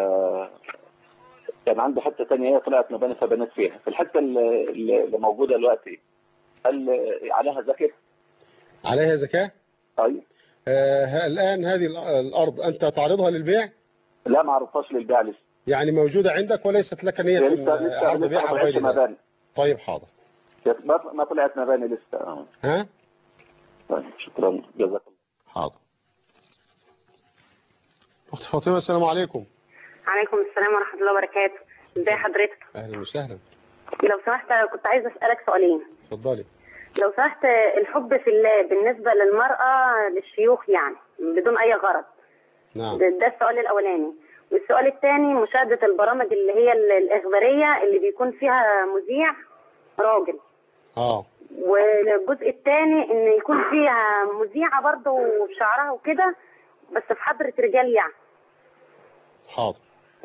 كان عندي حته ثانيه هي طلعت مباني فبنيت فيها. في الحته اللي, اللي موجوده دلوقتي هل عليها زكاه؟ عليها زكاه؟ ايوه. آه الان هذه الارض انت تعرضها للبيع؟ لا، ما عرضتهاش للبيع لسه. يعني موجوده عندك وليست لك نيه عرض بيعها او غير ذلك؟ طيب حاضر. ما طلعت مباني لسه. ها؟ طيب شكرا، جزاك الله. حاضر. اخت فاطمه السلام عليكم. عليكم السلام ورحمه الله وبركاته. ازي حضرتك؟ اهلا وسهلا. لو سمحت كنت عايزه اسالك سؤالين. اتفضلي. لو سمحت، الحب في الله بالنسبه للمراه للشيوخ يعني بدون اي غرض. نعم. ده, ده السؤال الاولاني. والسؤال الثاني مشاهده البرامج اللي هي الاخباريه اللي بيكون فيها مذيع راجل. اه. والجزء الثاني ان يكون فيها مذيعه برضه بشعرها وكده بس في حضره رجال يعني. حاضر.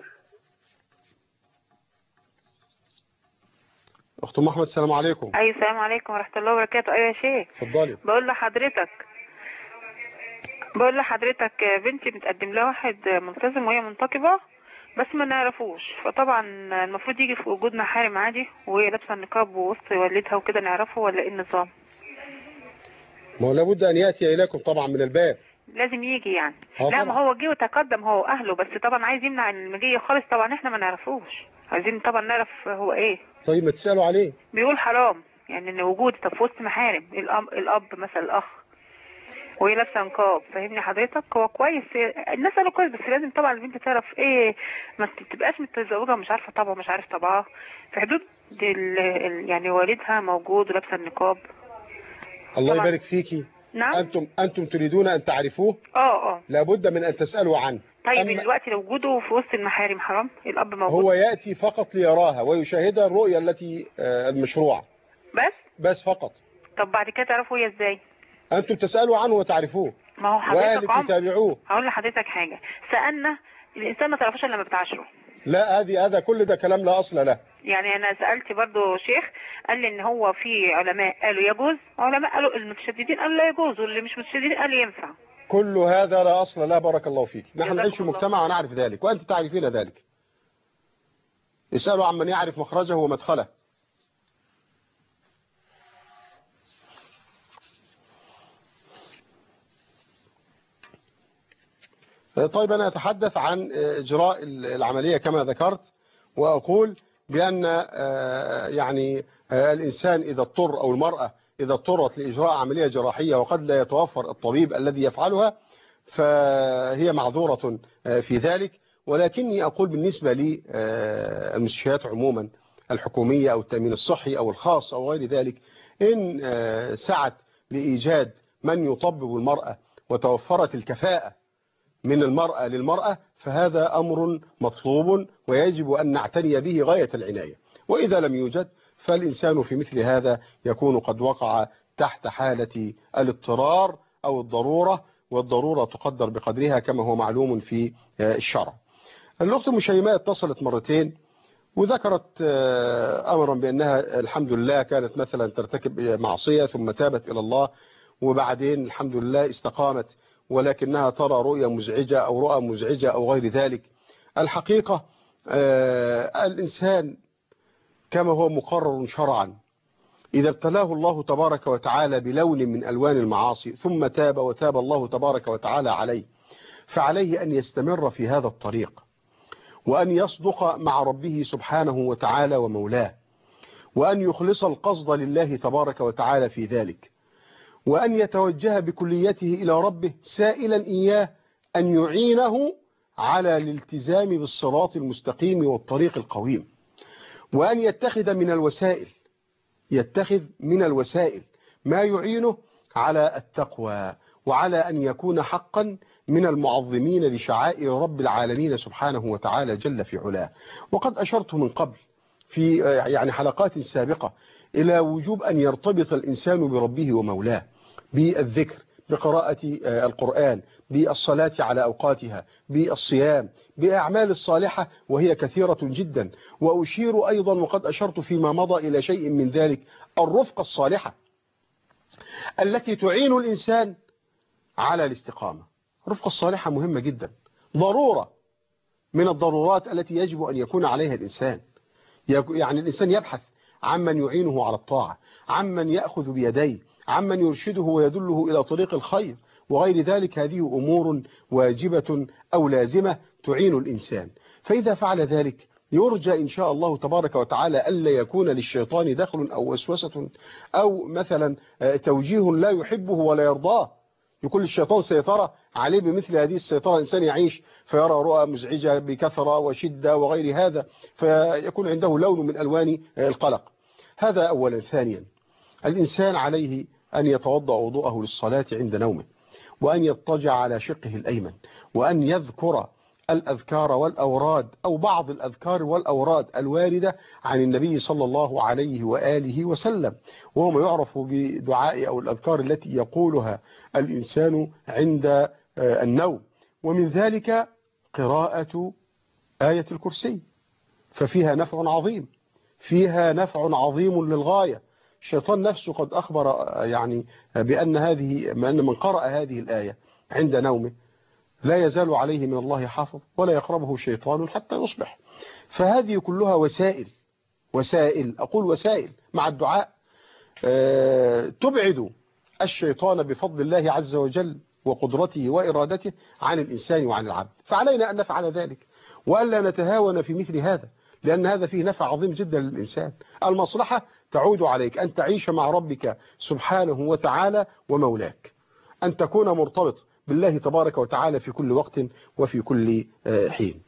اخت ام احمد السلام عليكم. ايوه السلام عليكم ورحمه الله وبركاته. ايوه يا شيخ. اتفضلي. بقول لحضرتك بقول لحضرتك بنتي بتقدم لها واحد ملتزم وهي منتقبه بس ما نعرفوش، فطبعا المفروض يجي في وجود محارم عادي وهي لابسه النقاب ووسط والدها وكده نعرفه ولا ايه النظام؟ ما هو لابد ان ياتي اليكم طبعا من الباب. لازم يجي يعني. لا طبعا. ما هو جه وتقدم هو واهله بس طبعا عايز يمنع المجيه خالص، طبعا احنا ما نعرفوش، عايزين طبعا نعرف هو ايه. طيب ما تسالوا عليه. بيقول حرام يعني ان وجود طب في وسط محارم الاب, الأب مثلا الاخ وهي لابسه نقاب، فاهمني حضرتك؟ هو كويس الناس قالوا كويس بس لازم طبعا البنت تعرف ايه، ما تبقاش متزوجه مش عارفه طبعها مش عارف طبعها في حدود يعني والدها موجود ولابسه النقاب. الله يبارك فيكي. نعم. انتم انتم تريدون ان تعرفوه؟ اه اه لابد من ان تسالوا عنه. طيب أما دلوقتي لو وجوده في وسط المحارم حرام؟ الاب موجود هو ياتي فقط ليراها ويشاهدها الرؤيه التي المشروعه بس بس فقط. طب بعد كده تعرفوا هي ازاي؟ انتم تسالوا عنه وتعرفوه. ما هو حضرتك عم تتابعوه. هقول لحضرتك حاجه، سالنا الانسان ما تعرفوش الا لما بتعاشره. لا هذه هذا كل ده كلام لا اصل له. يعني انا سالت برضو شيخ قال لي ان هو في علماء قالوا يجوز، علماء قالوا المتشددين قالوا لا يجوز، واللي مش متشددين قالوا ينفع. كل هذا لا اصل له. بارك الله فيك. نحن نعيش في مجتمع ونعرف ذلك وانت تعرفين ذلك. اسالوا عن من يعرف مخرجه ومدخله. طيب أنا أتحدث عن إجراء العملية كما ذكرت، وأقول بأن يعني الإنسان إذا اضطر أو المرأة إذا اضطرت لإجراء عملية جراحية وقد لا يتوفر الطبيب الذي يفعلها فهي معذورة في ذلك. ولكني أقول بالنسبة للمستشفيات عموما الحكومية أو التأمين الصحي أو الخاص أو غير ذلك، إن سعت لإيجاد من يطبب المرأة وتوفرت الكفاءة من المرأة للمرأة فهذا أمر مطلوب ويجب أن نعتني به غاية العناية. وإذا لم يوجد فالإنسان في مثل هذا يكون قد وقع تحت حالة الاضطرار أو الضرورة، والضرورة تقدر بقدرها كما هو معلوم في الشرع. الأخت أم شيماء اتصلت مرتين وذكرت أمرا بأنها الحمد لله كانت مثلا ترتكب معصية ثم تابت إلى الله وبعدين الحمد لله استقامت، ولكنها ترى رؤية مزعجة أو رؤى مزعجة أو غير ذلك. الحقيقة آه الإنسان كما هو مقرر شرعا إذا ابتلاه الله تبارك وتعالى بلون من ألوان المعاصي ثم تاب وتاب الله تبارك وتعالى عليه فعليه أن يستمر في هذا الطريق وأن يصدق مع ربه سبحانه وتعالى ومولاه وأن يخلص القصد لله تبارك وتعالى في ذلك وأن يتوجه بكليته إلى ربه سائلا إياه أن يعينه على الالتزام بالصراط المستقيم والطريق القويم وأن يتخذ من الوسائل يتخذ من الوسائل ما يعينه على التقوى وعلى أن يكون حقا من المعظمين لشعائر رب العالمين سبحانه وتعالى جل في علاه. وقد أشرت من قبل في يعني حلقات سابقة إلى وجوب أن يرتبط الإنسان بربه ومولاه بالذكر بقراءة القرآن، بالصلاة على أوقاتها، بالصيام، بأعمال الصالحة وهي كثيرة جدا. وأشير أيضا وقد أشرت فيما مضى إلى شيء من ذلك، الرفقة الصالحة التي تعين الإنسان على الاستقامة. الرفقة الصالحة مهمة جدا، ضرورة من الضرورات التي يجب أن يكون عليها الإنسان. يعني الإنسان يبحث عمن يعينه على الطاعة، عمن يأخذ بيديه، عمن يرشده ويدله إلى طريق الخير وغير ذلك. هذه أمور واجبة أو لازمة تعين الإنسان. فإذا فعل ذلك يرجى إن شاء الله تبارك وتعالى ألا يكون للشيطان دخل أو وسوسة أو مثلا توجيه لا يحبه ولا يرضاه، يكون الشيطان سيطرة عليه بمثل هذه السيطرة. الإنسان يعيش فيرى رؤى مزعجة بكثرة وشدة وغير هذا، فيكون عنده لون من ألوان القلق. هذا أولا. ثانيا، الإنسان عليه أن يتوضأ وضوءه للصلاة عند نومه، وأن يضطجع على شقه الأيمن، وأن يذكر الأذكار والأوراد أو بعض الأذكار والأوراد الواردة عن النبي صلى الله عليه وآله وسلم، وهو ما يعرف بدعاء أو الأذكار التي يقولها الإنسان عند النوم. ومن ذلك قراءة آية الكرسي، ففيها نفع عظيم، فيها نفع عظيم للغاية. الشيطان نفسه قد أخبر يعني بأن هذه بأن من قرأ هذه الآية عند نومه لا يزال عليه من الله حافظ ولا يقربه شيطان حتى يصبح. فهذه كلها وسائل وسائل أقول وسائل مع الدعاء تبعد الشيطان بفضل الله عز وجل وقدرته وإرادته عن الإنسان وعن العبد. فعلينا أن نفعل ذلك وألا نتهاون في مثل هذا، لأن هذا فيه نفع عظيم جدا للإنسان. المصلحة تعود عليك أن تعيش مع ربك سبحانه وتعالى ومولاك، أن تكون مرتبط بالله تبارك وتعالى في كل وقت وفي كل حين.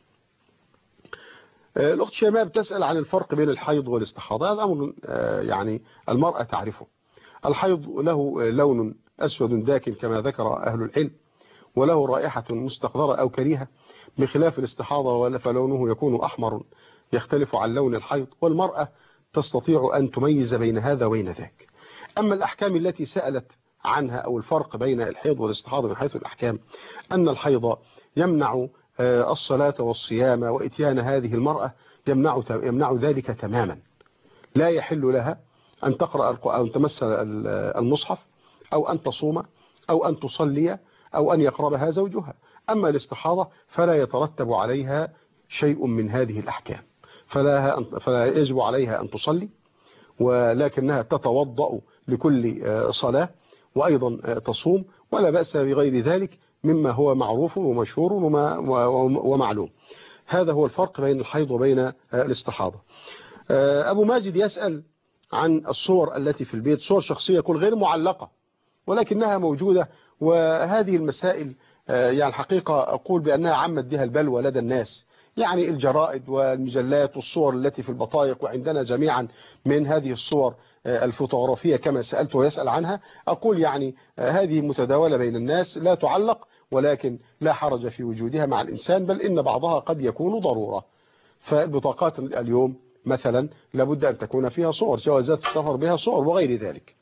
الأخت شيماء بتسأل عن الفرق بين الحيض والاستحاضة. هذا أمر يعني المرأة تعرفه. الحيض له لون أسود داكن كما ذكر أهل العلم، وله رائحة مستقذرة أو كريهة، بخلاف الاستحاضة فلونه يكون أحمر يختلف عن لون الحيض، والمرأة تستطيع أن تميز بين هذا وبين ذاك. أما الأحكام التي سألت عنها أو الفرق بين الحيض والاستحاضة من حيث الأحكام، أن الحيض يمنع الصلاة والصيام وإتيان هذه المرأة، يمنع يمنع ذلك تماما. لا يحل لها أن تقرأ أو أن تمس المصحف أو أن تصوم أو أن تصلي أو أن يقربها زوجها. أما الاستحاضة فلا يترتب عليها شيء من هذه الأحكام، فلا فلا يجب عليها أن تصلي، ولكنها تتوضأ لكل صلاة وأيضا تصوم، ولا بأس بغير ذلك مما هو معروف ومشهور ومعلوم. هذا هو الفرق بين الحيض وبين الاستحاضة. أبو ماجد يسأل عن الصور التي في البيت، صور شخصية يكون غير معلقة ولكنها موجودة، وهذه المسائل يعني الحقيقة أقول بأنها عمت بها البلوى لدى الناس، يعني الجرائد والمجلات والصور التي في البطايق، وعندنا جميعا من هذه الصور الفوتوغرافية كما سألت ويسأل عنها. أقول يعني هذه متداولة بين الناس، لا تعلق، ولكن لا حرج في وجودها مع الإنسان، بل إن بعضها قد يكون ضرورة. فالبطاقات اليوم مثلا لابد أن تكون فيها صور، جوازات السفر بها صور وغير ذلك.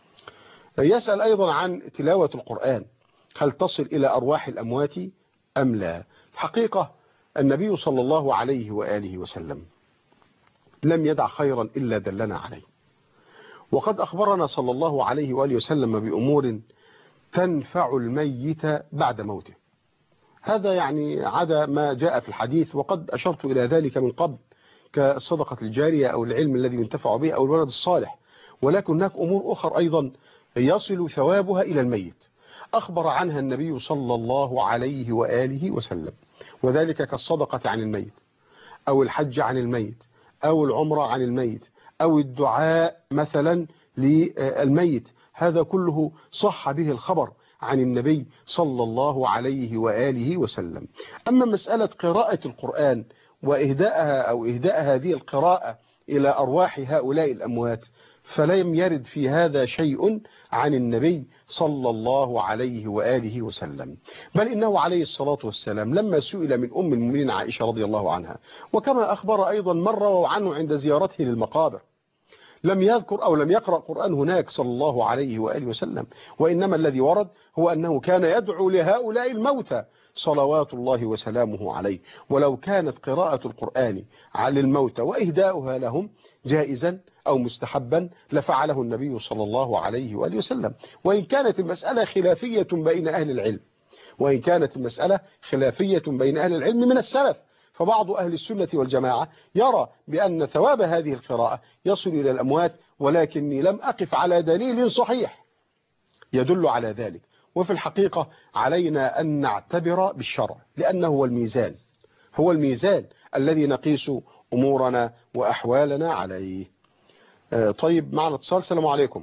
يسأل أيضا عن تلاوة القرآن، هل تصل إلى أرواح الأموات أم لا؟ الحقيقة النبي صلى الله عليه وآله وسلم لم يدع خيرا إلا دلنا عليه، وقد أخبرنا صلى الله عليه وآله وسلم بأمور تنفع الميت بعد موته. هذا يعني عدا ما جاء في الحديث، وقد أشرت إلى ذلك من قبل، كالصدقة الجارية أو العلم الذي ينتفع به أو الولد الصالح. ولكن هناك أمور أخرى أيضا يصل ثوابها إلى الميت، أخبر عنها النبي صلى الله عليه وآله وسلم، وذلك كالصدقة عن الميت أو الحج عن الميت أو العمرة عن الميت أو الدعاء مثلا للميت. هذا كله صح به الخبر عن النبي صلى الله عليه وآله وسلم. أما مسألة قراءة القرآن وإهداءها أو إهداء هذه القراءة إلى أرواح هؤلاء الأموات، فلم يرد في هذا شيء عن النبي صلى الله عليه وآله وسلم، بل إنه عليه الصلاة والسلام لما سئل من أم المؤمنين عائشة رضي الله عنها، وكما أخبر أيضا مرة عنه عند زيارته للمقابر، لم يذكر أو لم يقرأ قرآن هناك صلى الله عليه وآله وسلم، وإنما الذي ورد هو أنه كان يدعو لهؤلاء الموتى صلوات الله وسلامه عليه. ولو كانت قراءة القرآن على الموتى وإهداؤها لهم جائزا أو مستحبا لفعله النبي صلى الله عليه وآله وسلم. وإن كانت المسألة خلافية بين أهل العلم وإن كانت المسألة خلافية بين أهل العلم من السلف، فبعض أهل السنة والجماعة يرى بأن ثواب هذه القراءة يصل إلى الأموات، ولكني لم أقف على دليل صحيح يدل على ذلك. وفي الحقيقة علينا أن نعتبر بالشرع، لأنه هو الميزان هو الميزان الذي نقيس أمورنا وأحوالنا عليه. آه طيب، معنا اتصال. السلام عليكم.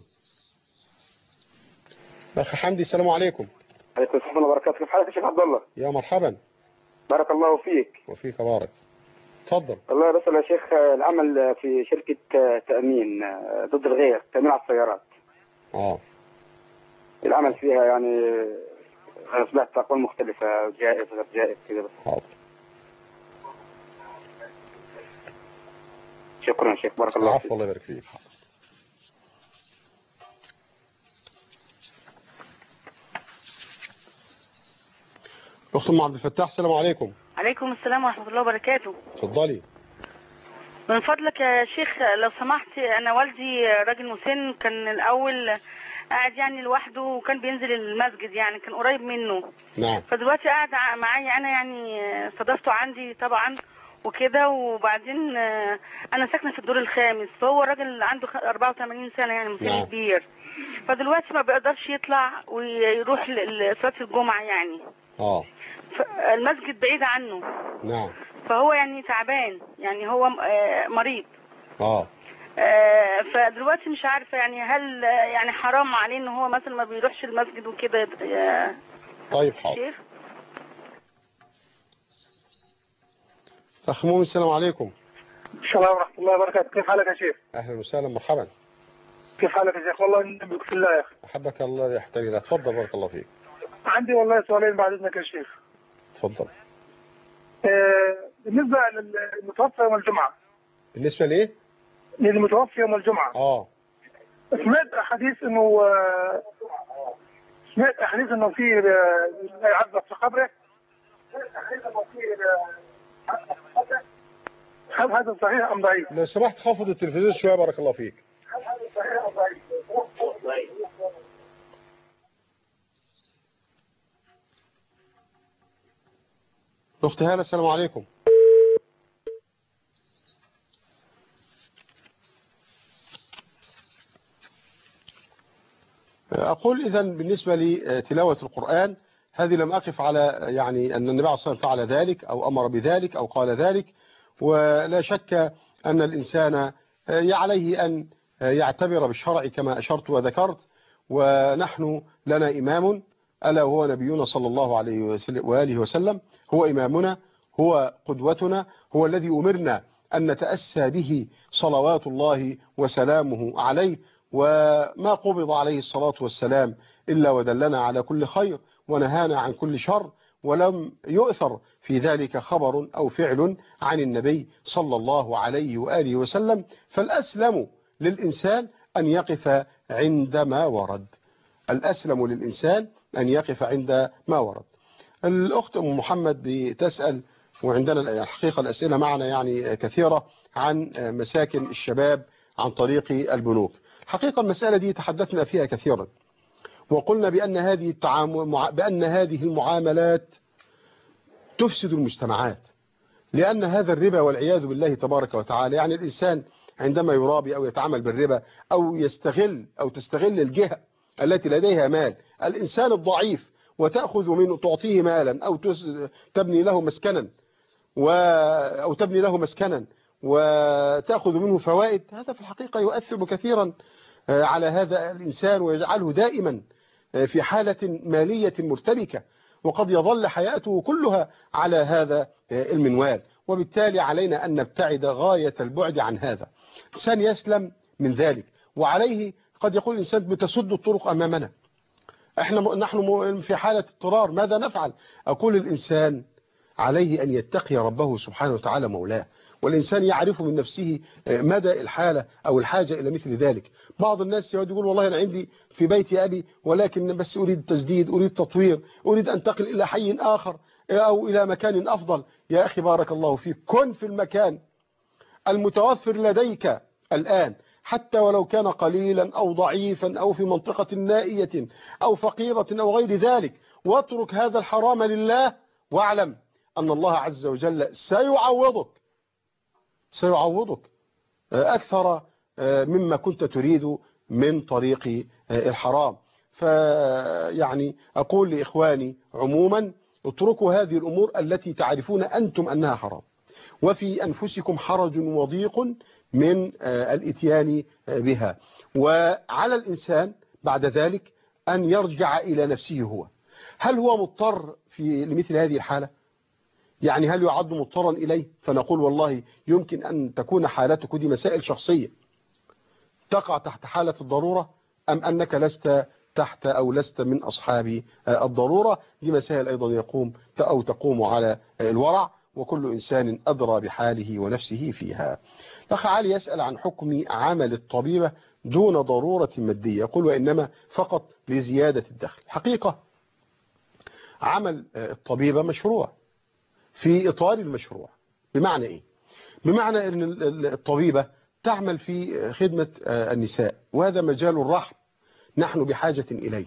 أخ حمدي، السلام عليكم. عليكم السلام وبركاته. كيف حالك يا شيخ عبد الله؟ يا مرحبا. بارك الله فيك. وفيك بارك. تفضل. الله بس يا شيخ، العمل في شركة تأمين ضد الغير، تأمين على السيارات. اه العمل فيها يعني أنا سمعت أقوال مختلفة، جائز غير جائز كذا بس. حاضر. شكرا شيخ، بارك الله فيك. الله يبارك فيك. أخت أم عبد الفتاح، السلام عليكم. عليكم السلام ورحمة الله وبركاته. اتفضلي. من فضلك يا شيخ لو سمحت، أنا والدي راجل مسن، كان الأول قاعد يعني لوحده وكان بينزل المسجد، يعني كان قريب منه. نعم. فدلوقتي قاعد معايا أنا، يعني استضافته عندي طبعا وكده، وبعدين أنا ساكنة في الدور الخامس، فهو راجل عنده أربعة وثمانين سنة، يعني مسن نعم. كبير. فدلوقتي ما بيقدرش يطلع ويروح لصلاة الجمعة يعني. اه المسجد بعيد عنه. نعم. فهو يعني تعبان، يعني هو مريض. اه فدلوقتي مش عارفه يعني هل يعني حرام عليه ان هو مثلا ما بيروحش المسجد وكده يا طيب حاضر. شيخ. اخ مؤمن، السلام عليكم. السلام ورحمه الله وبركاته. كيف حالك يا شيخ؟ اهلا وسهلا، مرحبا. كيف حالك يا شيخ؟ والله نحبك في الله يا اخي. احبك الله يحتري لك. تفضل، بارك الله فيك. عندي والله سؤالين بعد اذنك يا شيخ. تفضل. آه بالنسبه للمتوفى يوم الجمعه. بالنسبه لايه؟ للمتوفى يوم الجمعه. اه سمعت احاديث انه آه سمعت احاديث انه في آه يعذب في قبره. هل هذا صحيح ام ضعيف؟ لو سمحت خفض التلفزيون شويه، بارك الله فيك. أخت هالة، السلام عليكم. أقول إذن بالنسبة لتلاوة القرآن هذه لم أقف على يعني أن النبي صلى الله عليه وسلم فعل ذلك أو أمر بذلك أو قال ذلك، ولا شك أن الإنسان عليه أن يعتبر بالشرع كما أشرت وذكرت، ونحن لنا إمام ألا وهو نبينا صلى الله عليه وآله وسلم، هو إمامنا، هو قدوتنا، هو الذي أمرنا أن نتأسى به صلوات الله وسلامه عليه، وما قبض عليه الصلاة والسلام إلا ودلنا على كل خير ونهانا عن كل شر، ولم يؤثر في ذلك خبر أو فعل عن النبي صلى الله عليه وآله وسلم. فالأسلم للإنسان أن يقف عند ما ورد، الأسلم للإنسان أن يقف عند ما ورد. الأخت أم محمد بتسأل، وعندنا الحقيقة الأسئلة معنا يعني كثيرة، عن مساكن الشباب عن طريق البنوك. حقيقة المسألة دي تحدثنا فيها كثيرا، وقلنا بأن هذه التعامل بأن هذه المعاملات تفسد المجتمعات، لأن هذا الربا والعياذ بالله تبارك وتعالى، يعني الإنسان عندما يرابي أو يتعامل بالربا أو يستغل أو تستغل الجهة التي لديها مال الإنسان الضعيف وتأخذ منه، تعطيه مالا أو تبني له مسكنا و أو تبني له مسكنا وتأخذ منه فوائد، هذا في الحقيقة يؤثر كثيرا على هذا الإنسان ويجعله دائما في حالة مالية مرتبكة، وقد يظل حياته كلها على هذا المنوال. وبالتالي علينا أن نبتعد غاية البعد عن هذا. الإنسان يسلم من ذلك، وعليه قد يقول الإنسان بتسد الطرق أمامنا، احنا نحن في حالة اضطرار، ماذا نفعل؟ أقول الإنسان عليه أن يتقي ربه سبحانه وتعالى مولاه، والإنسان يعرف من نفسه مدى الحالة أو الحاجة إلى مثل ذلك. بعض الناس يقول والله أنا عندي في بيت أبي ولكن بس أريد تجديد، أريد تطوير، أريد أنتقل إلى حي آخر أو إلى مكان أفضل. يا أخي بارك الله فيك، كن في المكان المتوفر لديك الآن حتى ولو كان قليلا أو ضعيفا أو في منطقة نائية أو فقيرة أو غير ذلك، واترك هذا الحرام لله، واعلم أن الله عز وجل سيعوضك سيعوضك أكثر مما كنت تريد من طريق الحرام. فيعني أقول لإخواني عموما اتركوا هذه الأمور التي تعرفون أنتم أنها حرام وفي أنفسكم حرج وضيق من الاتيان بها، وعلى الإنسان بعد ذلك أن يرجع إلى نفسه. هو هل هو مضطر في لمثل هذه الحالة؟ يعني هل يعد مضطرا إليه؟ فنقول والله يمكن أن تكون حالتك دي مسائل شخصية تقع تحت حالة الضرورة، أم أنك لست تحت أو لست من أصحاب الضرورة. دي مسائل أيضا يقوم أو تقوم على الورع، وكل إنسان أدرى بحاله ونفسه فيها. الأخ علي يسأل عن حكم عمل الطبيبة دون ضرورة مادية، يقول وإنما فقط لزيادة الدخل. حقيقة عمل الطبيبة مشروع في إطار المشروع. بمعنى إيه؟ بمعنى أن الطبيبة تعمل في خدمة النساء، وهذا مجال الرحم نحن بحاجة إليه.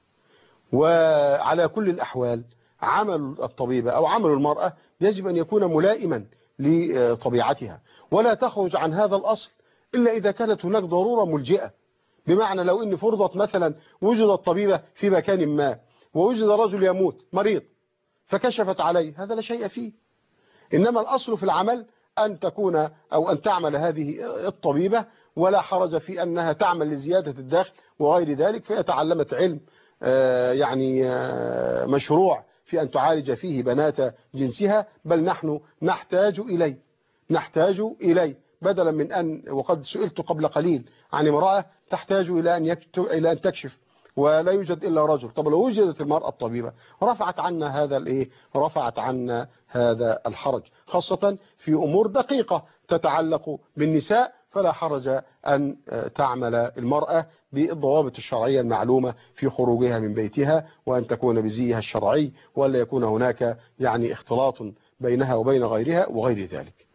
وعلى كل الأحوال عمل الطبيبة أو عمل المرأة يجب أن يكون ملائما لطبيعتها، ولا تخرج عن هذا الأصل إلا إذا كانت هناك ضرورة ملجئة. بمعنى لو إن فرضت مثلا وجدت طبيبة في مكان ما ووجد رجل يموت مريض فكشفت عليه، هذا لا شيء فيه. إنما الأصل في العمل أن تكون أو أن تعمل هذه الطبيبة، ولا حرج في أنها تعمل لزيادة الدخل وغير ذلك، فهي تعلمت علم يعني مشروع في أن تعالج فيه بنات جنسها، بل نحن نحتاج إليه نحتاج إليه بدلا من أن، وقد سئلت قبل قليل عن امرأة تحتاج إلى أن يكتب إلى أن تكشف ولا يوجد إلا رجل. طب لو وجدت المرأة الطبيبة رفعت عنا هذا الإيه رفعت عنا هذا الحرج، خاصة في أمور دقيقة تتعلق بالنساء، فلا حرج أن تعمل المرأة بالضوابط الشرعية المعلومة في خروجها من بيتها، وأن تكون بزيها الشرعي، ولا يكون هناك يعني اختلاط بينها وبين غيرها وغير ذلك.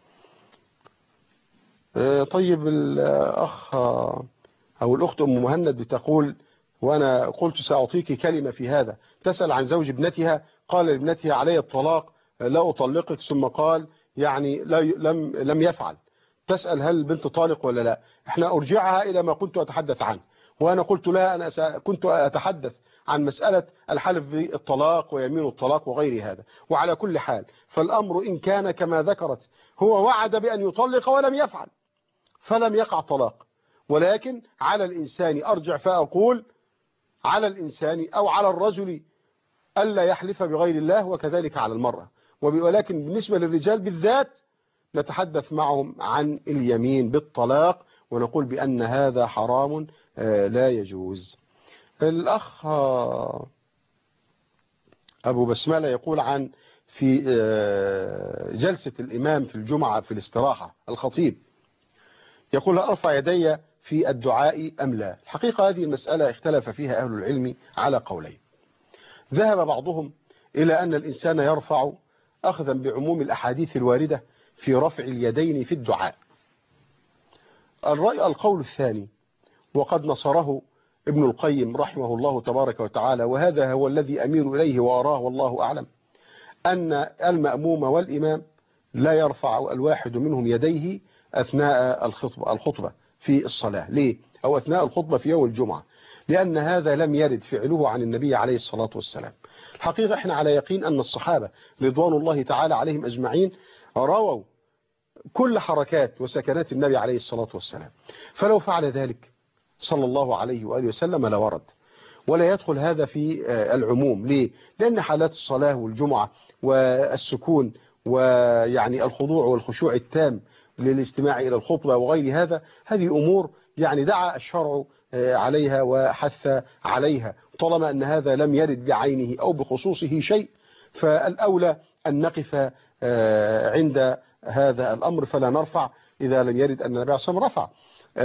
طيب الأخ أو الأخت أم مهند بتقول وأنا قلت سأعطيك كلمة في هذا، تسأل عن زوج ابنتها، قال لابنتها علي الطلاق لا أطلقك، ثم قال يعني لا لم لم يفعل. تسأل هل البنت طالق ولا لا؟ احنا أرجعها إلى ما كنت أتحدث عنه، وأنا قلت لها أنا كنت أتحدث عن مسألة الحلف بالطلاق ويمين الطلاق وغير هذا. وعلى كل حال فالأمر إن كان كما ذكرت، هو وعد بأن يطلق ولم يفعل فلم يقع طلاق، ولكن على الإنسان أرجع فأقول على الإنسان أو على الرجل ألا يحلف بغير الله، وكذلك على المرأة. ولكن بالنسبة للرجال بالذات نتحدث معهم عن اليمين بالطلاق، ونقول بأن هذا حرام لا يجوز. الأخ أبو بسملة يقول عن في جلسة الإمام في الجمعة في الاستراحة الخطيب، يقول أرفع يدي في الدعاء أم لا؟ الحقيقة هذه المسألة اختلف فيها أهل العلم على قولين. ذهب بعضهم إلى أن الإنسان يرفع أخذا بعموم الأحاديث الواردة في رفع اليدين في الدعاء. الرأي القول الثاني، وقد نصره ابن القيم رحمه الله تبارك وتعالى، وهذا هو الذي أميل إليه وأراه والله أعلم، أن المأموم والإمام لا يرفع الواحد منهم يديه أثناء الخطبة, الخطبة في الصلاة. ليه؟ أو أثناء الخطبة في يوم الجمعة، لأن هذا لم يرد فعله عن النبي عليه الصلاة والسلام. الحقيقة احنا على يقين أن الصحابة رضوان الله تعالى عليهم أجمعين رووا كل حركات وسكنات النبي عليه الصلاة والسلام، فلو فعل ذلك صلى الله عليه وآله وسلم لورد، ولا يدخل هذا في العموم. ليه؟ لأن حالات الصلاة والجمعة والسكون ويعني الخضوع والخشوع التام للاستماع إلى الخطبة وغير هذا، هذه أمور يعني دعا الشرع عليها وحث عليها، طالما أن هذا لم يرد بعينه أو بخصوصه شيء، فالأولى أن نقف عند هذا الأمر فلا نرفع إذا لم يرد أن النبي صلى الله عليه وسلم رفع.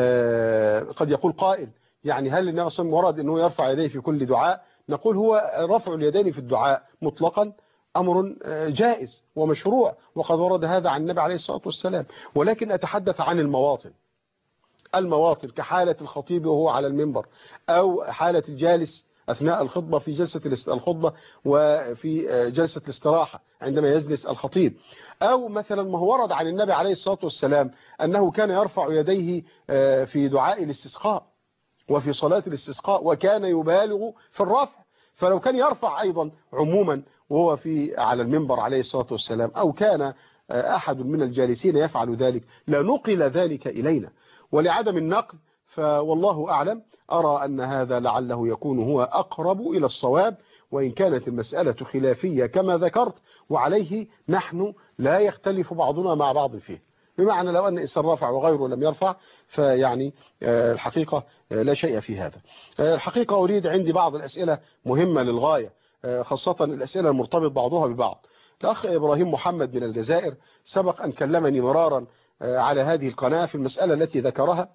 قد يقول قائل يعني هل النبي صلى الله عليه وسلم ورد أنه يرفع يديه في كل دعاء؟ نقول هو رفع اليدين في الدعاء مطلقا أمر جائز ومشروع، وقد ورد هذا عن النبي عليه الصلاة والسلام، ولكن أتحدث عن المواطن المواطن كحالة الخطيب وهو على المنبر، أو حالة الجالس أثناء الخطبة في جلسة الخطبة وفي جلسة الاستراحة عندما يجلس الخطيب، أو مثلا ما هو ورد عن النبي عليه الصلاة والسلام أنه كان يرفع يديه في دعاء الاستسقاء وفي صلاة الاستسقاء وكان يبالغ في الرفع. فلو كان يرفع أيضا عموما وهو في على المنبر عليه الصلاة والسلام، أو كان أحد من الجالسين يفعل ذلك لنقل ذلك إلينا، ولعدم النقل فوالله أعلم أرى أن هذا لعله يكون هو أقرب إلى الصواب، وإن كانت المسألة خلافية كما ذكرت، وعليه نحن لا يختلف بعضنا مع بعض فيه، بمعنى لو أن إنسان رفع وغيره لم يرفع فيعني الحقيقة لا شيء في هذا. الحقيقة أريد عندي بعض الأسئلة مهمة للغاية، خاصة الأسئلة المرتبط بعضها ببعض. الأخ إبراهيم محمد من الجزائر سبق أن كلمني مرارا على هذه القناة في المسألة التي ذكرها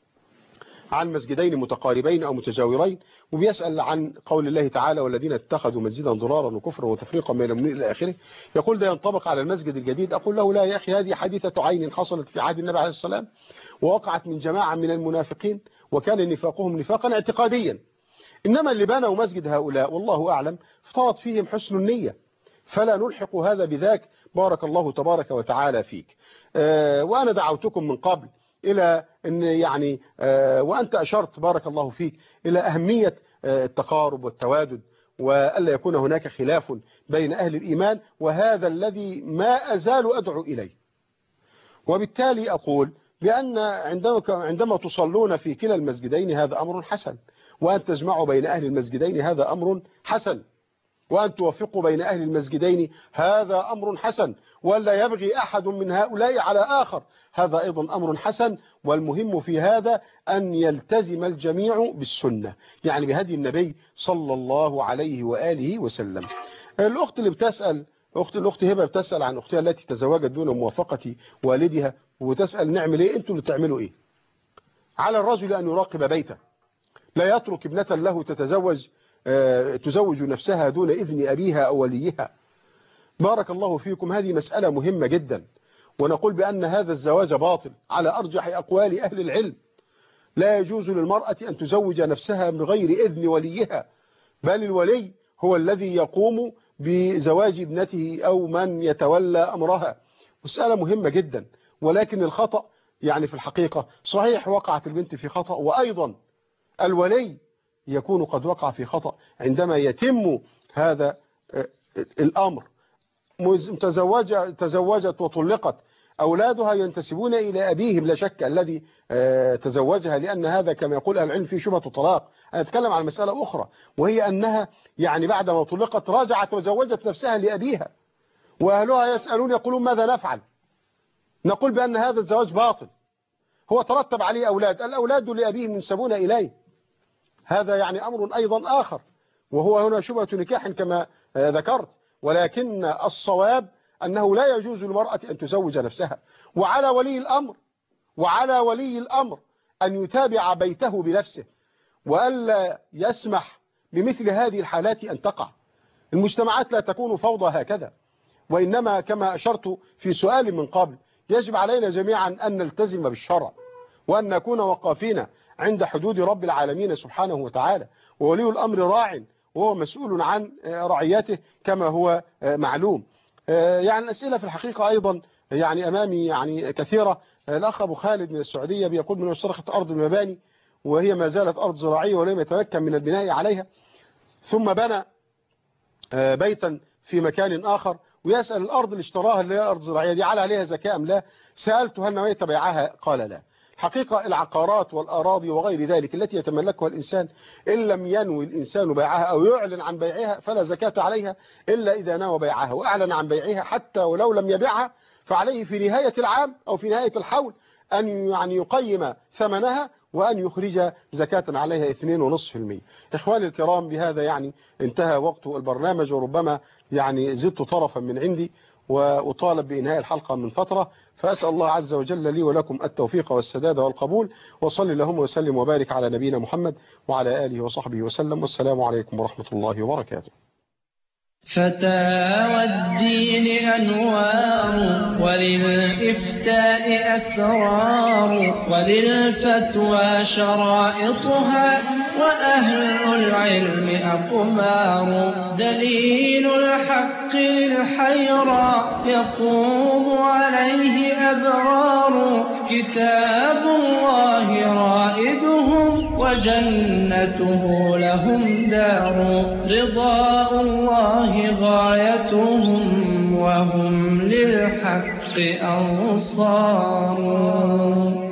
عن مسجدين متقاربين أو متجاورين، وبيسأل عن قول الله تعالى والذين اتخذوا مسجدا ضرارا وكفرا وتفريقا بين المؤمنين إلى آخره، يقول ده ينطبق على المسجد الجديد. أقول له لا يا أخي، هذه حادثة عين حصلت في عهد النبي عليه الصلاة والسلام، ووقعت من جماعة من المنافقين وكان نفاقهم نفاقا اعتقاديا، إنما اللي بنوا مسجد هؤلاء والله أعلم افترض فيهم حسن النية، فلا نلحق هذا بذاك. بارك الله تبارك وتعالى فيك. آه وأنا دعوتكم من قبل إلى أن يعني آه وأنت أشرت بارك الله فيك إلى أهمية آه التقارب والتوادد، وألا يكون هناك خلاف بين أهل الإيمان، وهذا الذي ما أزال أدعو إليه. وبالتالي أقول بأن عندما عندما تصلون في كلا المسجدين هذا أمر حسن، وأن تجمعوا بين أهل المسجدين هذا أمر حسن، وأن توفقوا بين أهل المسجدين هذا أمر حسن، ولا يبغي أحد من هؤلاء على آخر، هذا أيضا أمر حسن. والمهم في هذا أن يلتزم الجميع بالسنة، يعني بهدي النبي صلى الله عليه وآله وسلم. الأخت اللي بتسأل أخت الأخت هبة بتسأل عن أختها التي تزوجت دون موافقة والدها، وتسأل نعمل إيه؟ أنتوا اللي تعملوا إيه؟ على الرجل أن يراقب بيته، لا يترك ابنة له تتزوج تزوج نفسها دون إذن أبيها أو وليها. بارك الله فيكم، هذه مسألة مهمة جدا، ونقول بأن هذا الزواج باطل على أرجح أقوال أهل العلم. لا يجوز للمرأة أن تزوج نفسها بغير إذن وليها، بل الولي هو الذي يقوم بزواج ابنته أو من يتولى أمرها. مسألة مهمة جدا، ولكن الخطأ يعني في الحقيقة صحيح وقعت البنت في خطأ، وأيضا الولي يكون قد وقع في خطأ عندما يتم هذا الأمر. متزوجة تزوجت وطلقت، أولادها ينتسبون إلى أبيهم لا شك الذي تزوجها، لأن هذا كما يقول أهل العلم في شبهة الطلاق. أنا أتكلم عن مسألة أخرى، وهي أنها يعني بعدما طلقت راجعت وزوجت نفسها لأبيها، وأهلها يسألون يقولون ماذا نفعل؟ نقول بأن هذا الزواج باطل، هو ترتب عليه أولاد، الأولاد لأبيهم ينسبون إليه، هذا يعني أمر أيضا آخر، وهو هنا شبهة نكاح كما ذكرت. ولكن الصواب أنه لا يجوز للمرأة أن تزوج نفسها، وعلى ولي الأمر وعلى ولي الأمر أن يتابع بيته بنفسه، وألا يسمح بمثل هذه الحالات أن تقع. المجتمعات لا تكون فوضى هكذا، وإنما كما أشرت في سؤال من قبل يجب علينا جميعا أن نلتزم بالشرع، وأن نكون وقافين عند حدود رب العالمين سبحانه وتعالى. وولي الأمر راع وهو مسؤول عن رعيته كما هو معلوم. يعني الأسئلة في الحقيقة أيضا يعني أمامي يعني كثيرة. الأخ أبو خالد من السعودية بيقول من اشتركت أرض المباني وهي ما زالت أرض زراعية ولم يتمكن من البناء عليها، ثم بنى بيتا في مكان آخر، ويسأل الأرض اللي اشتراها اللي هي الأرض الزراعية دي على عليها زكاة أم لا؟ سألته هل نويت بيعها؟ قال لا. حقيقة العقارات والأراضي وغير ذلك التي يتملكها الإنسان إن لم ينوي الإنسان بيعها أو يعلن عن بيعها فلا زكاة عليها إلا إذا نوى بيعها وأعلن عن بيعها، حتى ولو لم يبيعها فعليه في نهاية العام أو في نهاية الحول أن يعني يقيم ثمنها وأن يخرج زكاة عليها اثنين فاصلة خمسة بالمئة. إخواني الكرام، بهذا يعني انتهى وقت البرنامج، وربما يعني زدت طرفا من عندي وأطالب بإنهاء الحلقة من فترة، فأسأل الله عز وجل لي ولكم التوفيق والسداد والقبول، وصلي اللهم وسلم وبارك على نبينا محمد وعلى آله وصحبه وسلم، والسلام عليكم ورحمة الله وبركاته. فتاوى الدين أنوار، وللإفتاء أسرار، وللفتوى شرائطها، وأهل العلم أقمار. دليل الحق للحيرى يقوم عليه أبرار. كتاب الله رائدهم، وجنته لهم دار. رضاء الله غايتهم، وهم للحق أنصار.